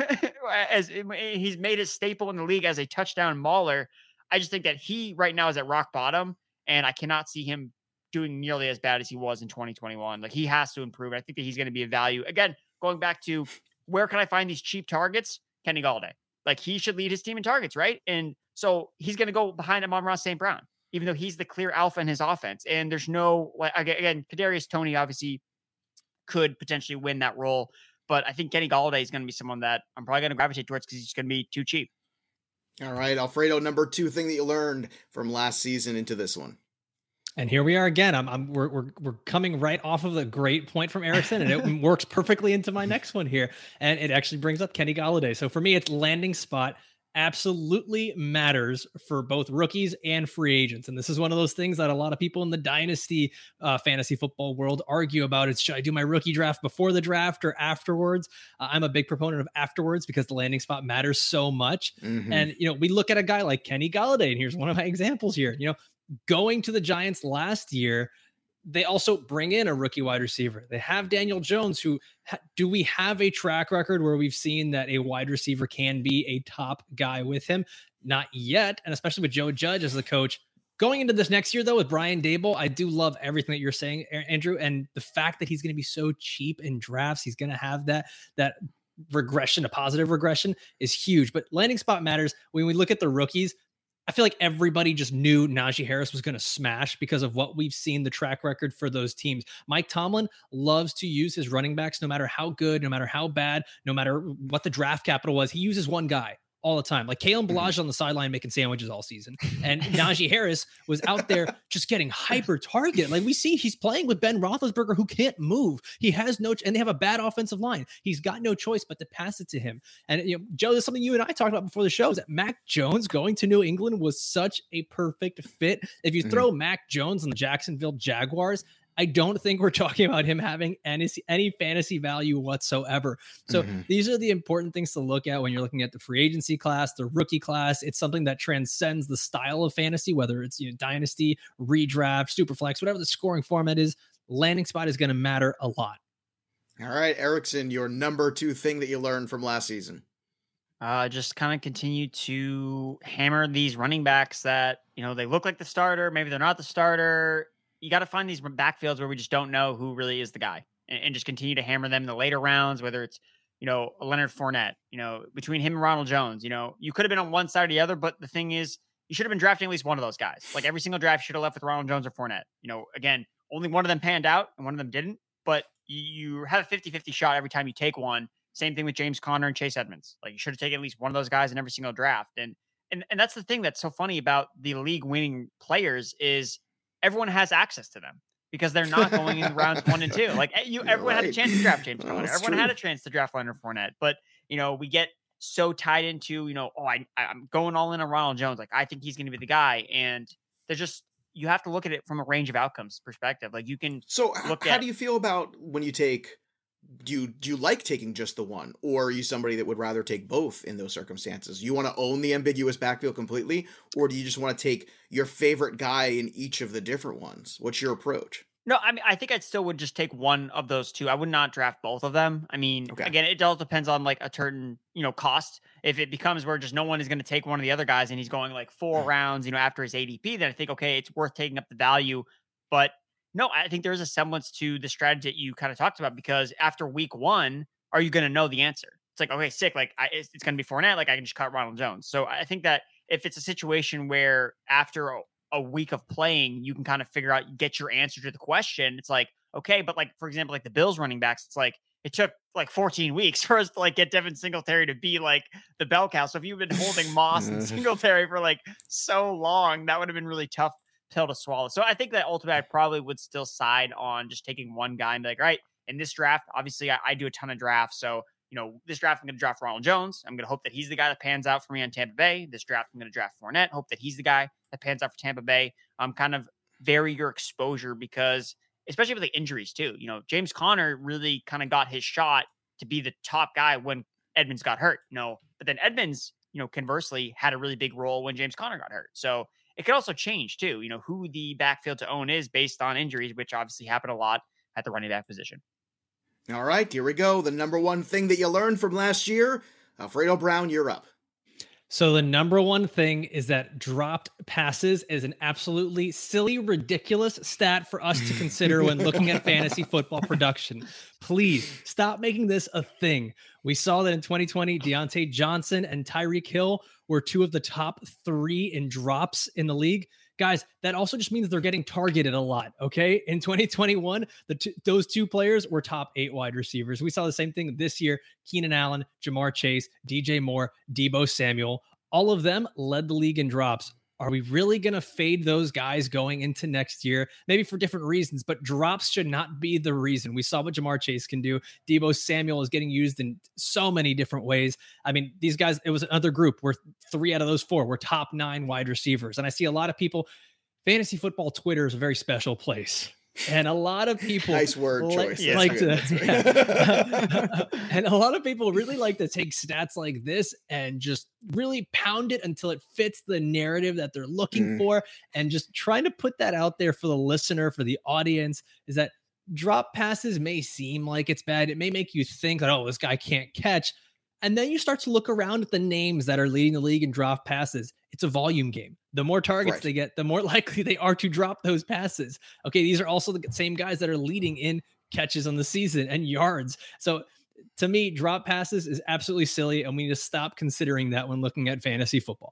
as he's made his staple in the league as a touchdown mauler. I just think that he right now is at rock bottom, and I cannot see him doing nearly as bad as he was in 2021. Like he has to improve. I think that he's going to be a value. Again, going back to where can I find these cheap targets? Kenny Golladay. Like he should lead his team in targets, right? And so he's going to go behind Amon-Ra St. Brown, even though he's the clear alpha in his offense. And there's no, like, again, Kadarius Toney obviously could potentially win that role, but I think Kenny Golladay is going to be someone that I'm probably going to gravitate towards because he's going to be too cheap. All right, Alfredo, number 2 thing that you learned from last season into this one. And here we are again. We're coming right off of the great point from Erickson, and it works perfectly into my next one here. And it actually brings up Kenny Golladay. So for me, it's landing spot absolutely matters for both rookies and free agents. And this is one of those things that a lot of people in the dynasty fantasy football world argue about. Should I do my rookie draft before the draft or afterwards? I'm a big proponent of afterwards because the landing spot matters so much. Mm-hmm. And, we look at a guy like Kenny Golladay, and here's one of my examples here, going to the Giants last year, they also bring in a rookie wide receiver. They have Daniel Jones, who do we have a track record where we've seen that a wide receiver can be a top guy with him? Not yet. And especially with Joe Judge as the coach going into this next year, though, with Brian Daboll, I do love everything that you're saying, Andrew. And the fact that he's going to be so cheap in drafts, he's going to have that regression, a positive regression is huge, but landing spot matters. When we look at the rookies, I feel like everybody just knew Najee Harris was going to smash because of what we've seen, the track record for those teams. Mike Tomlin loves to use his running backs, no matter how good, no matter how bad, no matter what the draft capital was. He uses one guy all the time. Like Kalen Ballage on the sideline making sandwiches all season. And Najee Harris was out there just getting hyper target. Like we see he's playing with Ben Roethlisberger, who can't move. He has and they have a bad offensive line. He's got no choice but to pass it to him. And Joe, this is something you and I talked about before the show, is that Mac Jones going to New England was such a perfect fit. If you throw Mac Jones on the Jacksonville Jaguars, I don't think we're talking about him having any fantasy value whatsoever. So these are the important things to look at when you're looking at the free agency class, the rookie class. It's something that transcends the style of fantasy, whether it's dynasty, redraft, superflex, whatever the scoring format is. Landing spot is going to matter a lot. All right, Erickson, your number 2 thing that you learned from last season. Just kind of continue to hammer these running backs that, they look like the starter. Maybe they're not the starter. You got to find these backfields where we just don't know who really is the guy, and just continue to hammer them in the later rounds, whether it's, Leonard Fournette, between him and Ronald Jones, you could have been on one side or the other, but the thing is, you should have been drafting at least one of those guys. Like every single draft should have left with Ronald Jones or Fournette. Again, only one of them panned out and one of them didn't, but you have a 50-50 shot every time you take one. Same thing with James Conner and Chase Edmonds. Like you should have taken at least one of those guys in every single draft. And that's the thing that's so funny about the league winning players is everyone has access to them because they're not going in rounds 1 and 2. Like everyone had a chance to draft James Conner. Everyone had a chance to draft Leonard Fournette, but we get so tied into, I'm going all in on Ronald Jones. Like I think he's going to be the guy. And you have to look at it from a range of outcomes perspective. Like you can. So how do you feel about when you take, do you like taking just the one, or are you somebody that would rather take both in those circumstances? You want to own the ambiguous backfield completely, or do you just want to take your favorite guy in each of the different ones? What's your approach? No, I mean, I think I still would just take one of those two. I would not draft both of them. I mean, Again, it all depends on like a certain, cost. If it becomes where just no one is going to take one of the other guys and he's going like 4 rounds, after his ADP, then I think, okay, it's worth taking up the value. But no, I think there's a semblance to the strategy that you kind of talked about, because after week 1, are you going to know the answer? It's like, okay, sick. Like it's going to be Fournette. Like I can just cut Ronald Jones. So I think that if it's a situation where after a week of playing, you can kind of figure out, get your answer to the question. It's like, okay, but like, for example, like the Bills running backs, it's like, it took like 14 weeks for us to like get Devin Singletary to be like the bell cow. So if you've been holding Moss and Singletary for like so long, that would have been really tough pill to swallow. So I think that ultimately I probably would still side on just taking one guy and be like, all right, in this draft, obviously I do a ton of drafts. So, this draft, I'm going to draft Ronald Jones. I'm going to hope that he's the guy that pans out for me on Tampa Bay. This draft, I'm going to draft Fournette, hope that he's the guy that pans out for Tampa Bay. Kind of vary your exposure, because especially with the injuries too, James Conner really kind of got his shot to be the top guy when Edmonds got hurt, but then Edmonds, conversely had a really big role when James Conner got hurt. So it could also change too, who the backfield to own is based on injuries, which obviously happen a lot at the running back position. All right, here we go. The number one thing that you learned from last year. Alfredo Brown, you're up. So the number one thing is that dropped passes is an absolutely silly, ridiculous stat for us to consider when looking at fantasy football production. Please stop making this a thing. We saw that in 2020, Deontay Johnson and Tyreek Hill were 2 of the top 3 in drops in the league. Guys, that also just means they're getting targeted a lot, okay? In 2021, those 2 players were top 8 wide receivers. We saw the same thing this year. Keenan Allen, Jamar Chase, DJ Moore, Deebo Samuel, all of them led the league in drops. Are we really going to fade those guys going into next year? Maybe for different reasons, but drops should not be the reason. We saw what Jamar Chase can do. Deebo Samuel is getting used in so many different ways. I mean, these guys, it was another group where 3 out of those 4 were top 9 wide receivers. And I see a lot of people, fantasy football Twitter is a very special place. And a lot of people nice word choice. And a lot of people really like to take stats like this and just really pound it until it fits the narrative that they're looking for. And just trying to put that out there for the listener, for the audience, is that drop passes may seem like it's bad. It may make you think that, oh, this guy can't catch. And then you start to look around at the names that are leading the league in drop passes. It's a volume game. The more targets they get, the more likely they are to drop those passes. Okay, these are also the same guys that are leading in catches on the season and yards. So to me, drop passes is absolutely silly, and we need to stop considering that when looking at fantasy football.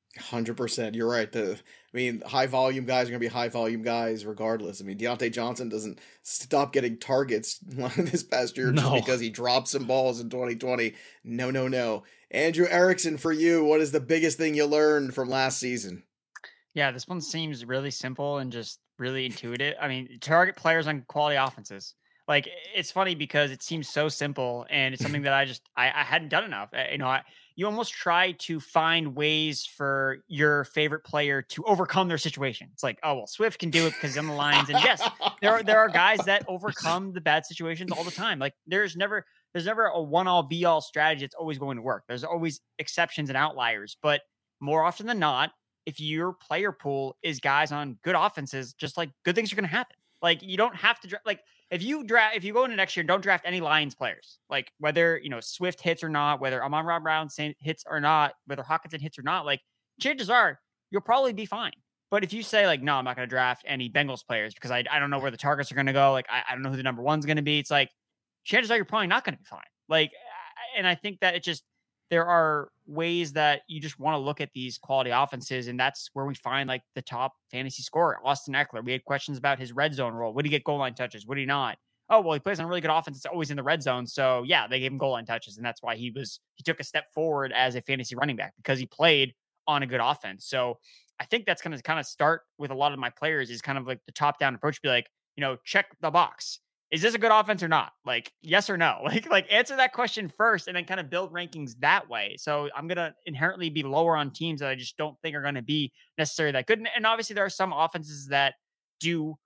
100%. You're right. High volume guys are going to be high volume guys regardless. Deontay Johnson doesn't stop getting targets this past year just because he dropped some balls in 2020. No. Andrew Erickson, for you, what is the biggest thing you learned from last season? Yeah, this one seems really simple and just really intuitive. Target players on quality offenses. Like, it's funny because it seems so simple, and it's something that I hadn't done enough. You almost try to find ways for your favorite player to overcome their situation. It's like, oh, well, Swift can do it because he's on the Lions. And yes, there are guys that overcome the bad situations all the time. Like, there's never a one-all be-all strategy that's always going to work. There's always exceptions and outliers. But more often than not, if your player pool is guys on good offenses, just like good things are going to happen. Like, you don't have to like, if you go into next year, don't draft any Lions players. Like, whether, Swift hits or not, whether Amon-Ra Brown hits or not, whether Hockenson hits or not, like, chances are you'll probably be fine. But if you say like, no, I'm not going to draft any Bengals players because I don't know where the targets are going to go. Like, I don't know who the number 1's going to be. It's like, chances are you're probably not going to be fine. Like, and I think that there are ways that you just want to look at these quality offenses, and that's where we find like the top fantasy scorer, Austin Eckler. We had questions about his red zone role. Would he get goal line touches? Would he not? Oh, well, he plays on a really good offense. It's always in the red zone. So yeah, they gave him goal line touches, and that's why he took a step forward as a fantasy running back, because he played on a good offense. So I think that's going to kind of start with a lot of my players is kind of like the top down approach, be like, check the box. Is this a good offense or not? Like, yes or no? Like answer that question first and then kind of build rankings that way. So I'm going to inherently be lower on teams that I just don't think are going to be necessarily that good. And obviously there are some offenses that do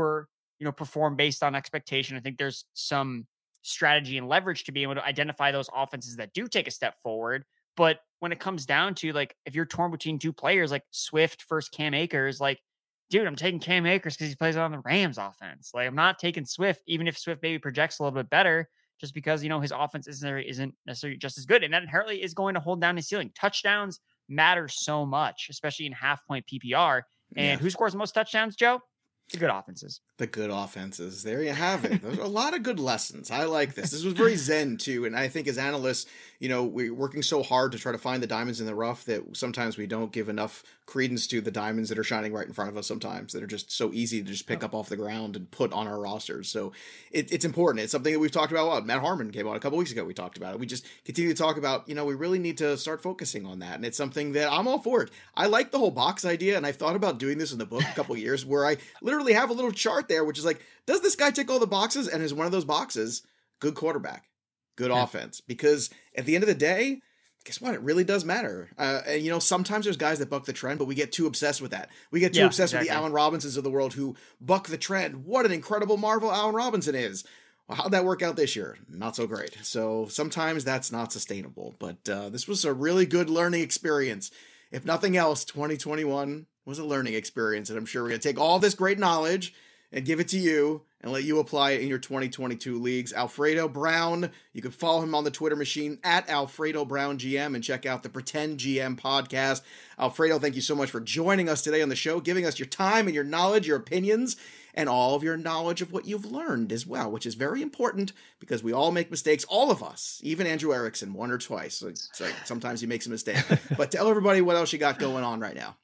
perform based on expectation. I think there's some strategy and leverage to be able to identify those offenses that do take a step forward. But when it comes down to like, if you're torn between 2 players, like Swift versus Cam Akers, like, dude, I'm taking Cam Akers because he plays on the Rams offense. Like, I'm not taking Swift, even if Swift maybe projects a little bit better, just because, his offense isn't necessarily just as good. And that inherently is going to hold down his ceiling. Touchdowns matter so much, especially in half-point PPR. And who scores the most touchdowns, Joe? The good offenses. The good offenses. There you have it. There's a lot of good lessons. I like this. This was very zen too. And I think as analysts, we're working so hard to try to find the diamonds in the rough that sometimes we don't give enough credence to the diamonds that are shining right in front of us sometimes, that are just so easy to just pick up off the ground and put on our rosters. So it's important. It's something that we've talked about a lot. Matt Harmon came on a couple weeks ago. We talked about it. We just continue to talk about, we really need to start focusing on that. And it's something that I'm all for it. I like the whole box idea. And I've thought about doing this in the book a couple of years where I literally have a little chart there, which is like, does this guy tick all the boxes? And is one of those boxes good quarterback, good offense? Because at the end of the day, guess what? It really does matter. And sometimes there's guys that buck the trend, but we get too obsessed with that. We get too obsessed with the Allen Robinsons of the world who buck the trend. What an incredible marvel Allen Robinson is. Well, how'd that work out this year? Not so great. So sometimes that's not sustainable. But this was a really good learning experience. If nothing else, 2021 was a learning experience. And I'm sure we're going to take all this great knowledge and give it to you and let you apply it in your 2022 leagues. Alfredo Brown, you can follow him on the Twitter machine at Alfredo Brown GM and check out the Pretend GM podcast. Alfredo, thank you so much for joining us today on the show, giving us your time and your knowledge, your opinions, and all of your knowledge of what you've learned as well, which is very important because we all make mistakes, all of us, even Andrew Erickson, one or twice. It's like sometimes he makes a mistake. But tell everybody what else you got going on right now.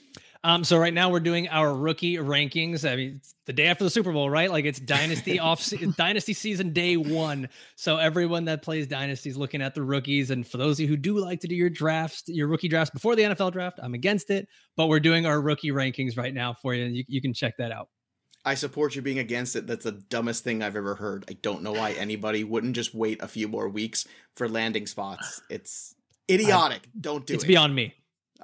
So right now we're doing our rookie rankings. I mean, it's the day after the Super Bowl, right? Like it's dynasty dynasty season day 1. So everyone that plays dynasty is looking at the rookies. And for those of you who do like to do your rookie drafts before the NFL draft, I'm against it, but we're doing our rookie rankings right now for you. And you can check that out. I support you being against it. That's the dumbest thing I've ever heard. I don't know why anybody wouldn't just wait a few more weeks for landing spots. It's idiotic. Don't do it. It's beyond me.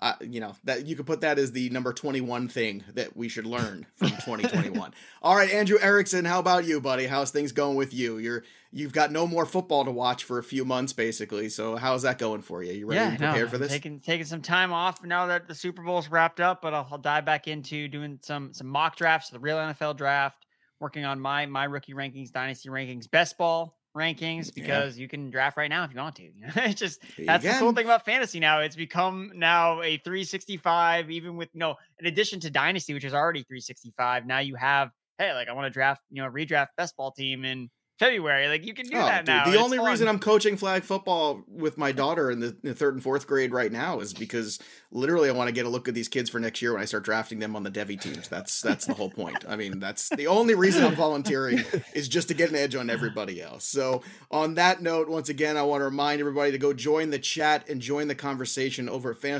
That you could put that as the number 21 thing that we should learn from 2021. All right, Andrew Erickson, how about you, buddy? How's things going with you? You've got no more football to watch for a few months, basically. So how's that going for you? You ready and prepared for this? Taking some time off now that the Super Bowl's wrapped up, but I'll dive back into doing some mock drafts, the real NFL draft, working on my rookie rankings, dynasty rankings, best ball rankings, because you can draft right now if you want to. It's just that's the cool thing about fantasy now. It's become now a 365, even with in addition to dynasty, which is already 365. Now you have, hey, like I want to draft, redraft best ball team in February. Like you can do that now. The only reason I'm coaching flag football with my daughter in the 3rd and 4th grade right now is because literally I want to get a look at these kids for next year when I start drafting them on the Devi teams. That's the whole point. I mean, that's the only reason I'm volunteering is just to get an edge on everybody else. So on that note, once again, I want to remind everybody to go join the chat and join the conversation over at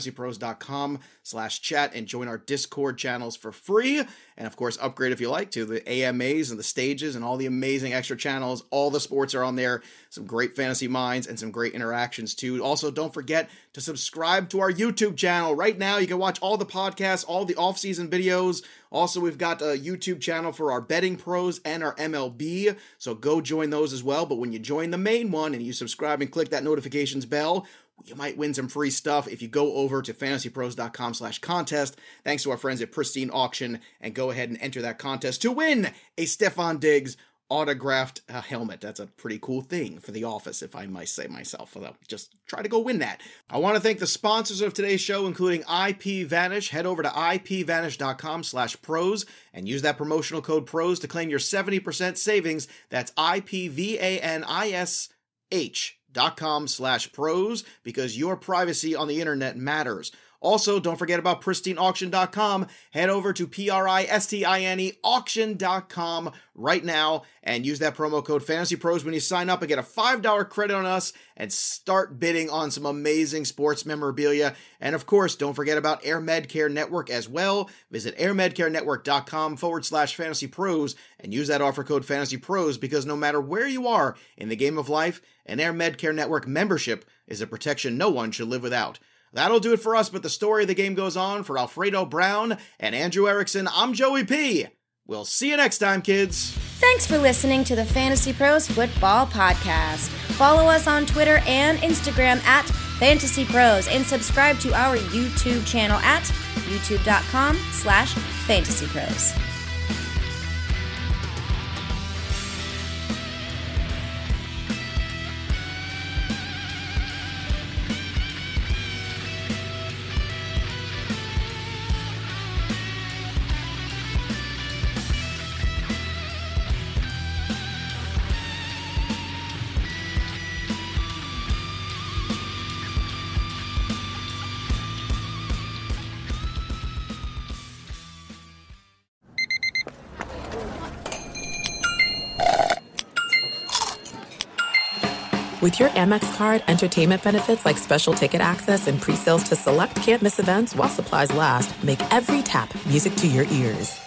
fantasypros.com/chat and join our Discord channels for free. And of course, upgrade if you like to the AMAs and the stages and all the amazing extra channels. All the sports are on there. Some great fantasy minds and some great interactions too. Also, don't forget to subscribe to our YouTube channel. Right now, you can watch all the podcasts, all the off-season videos. Also, we've got a YouTube channel for our betting pros and our MLB. So go join those as well. But when you join the main one and you subscribe and click that notifications bell, you might win some free stuff if you go over to fantasypros.com/contest. Thanks to our friends at Pristine Auction, and go ahead and enter that contest to win a Stephon Diggs autographed helmet. That's a pretty cool thing for the office, if I might say myself. Although, just try to go win that. I want to thank the sponsors of today's show, including IPVanish. Head over to ipvanish.com/pros and use that promotional code PROS to claim your 70% savings. That's IPVanish.com/pros, because your privacy on the internet matters. Also, don't forget about pristineauction.com. Head over to PRISTINE auction.com right now and use that promo code FANTASYPROS when you sign up and get a $5 credit on us and start bidding on some amazing sports memorabilia. And of course, don't forget about Air Medcare Network as well. Visit airmedcarenetwork.com/FantasyPros and use that offer code FANTASYPROS, because no matter where you are in the game of life, an Air Medcare Network membership is a protection no one should live without. That'll do it for us, but the story of the game goes on. For Alfredo Brown and Andrew Erickson, I'm Joey P. We'll see you next time, kids. Thanks for listening to the Fantasy Pros Football Podcast. Follow us on Twitter and Instagram at Fantasy Pros, and subscribe to our YouTube channel at youtube.com/fantasypros. With your Amex card, entertainment benefits like special ticket access and pre-sales to select can't-miss events while supplies last make every tap music to your ears.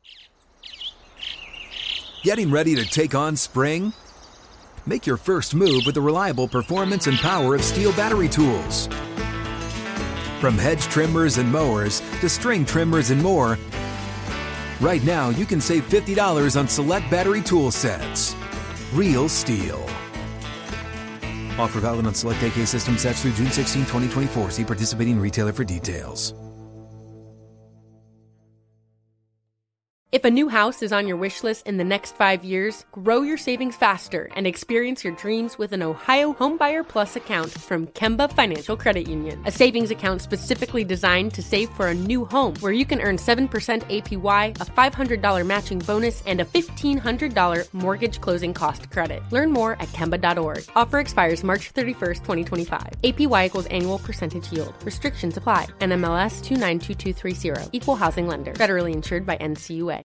Getting ready to take on spring? Make your first move with the reliable performance and power of Steel battery tools. From hedge trimmers and mowers to string trimmers and more, right now you can save $50 on select battery tool sets. Real Steel. Offer valid on select AK system sets through June 16, 2024. See participating retailer for details. If a new house is on your wish list in the next 5 years, grow your savings faster and experience your dreams with an Ohio Homebuyer Plus account from Kemba Financial Credit Union. A savings account specifically designed to save for a new home where you can earn 7% APY, a $500 matching bonus, and a $1,500 mortgage closing cost credit. Learn more at Kemba.org. Offer expires March 31st, 2025. APY equals annual percentage yield. Restrictions apply. NMLS 292230. Equal housing lender. Federally insured by NCUA.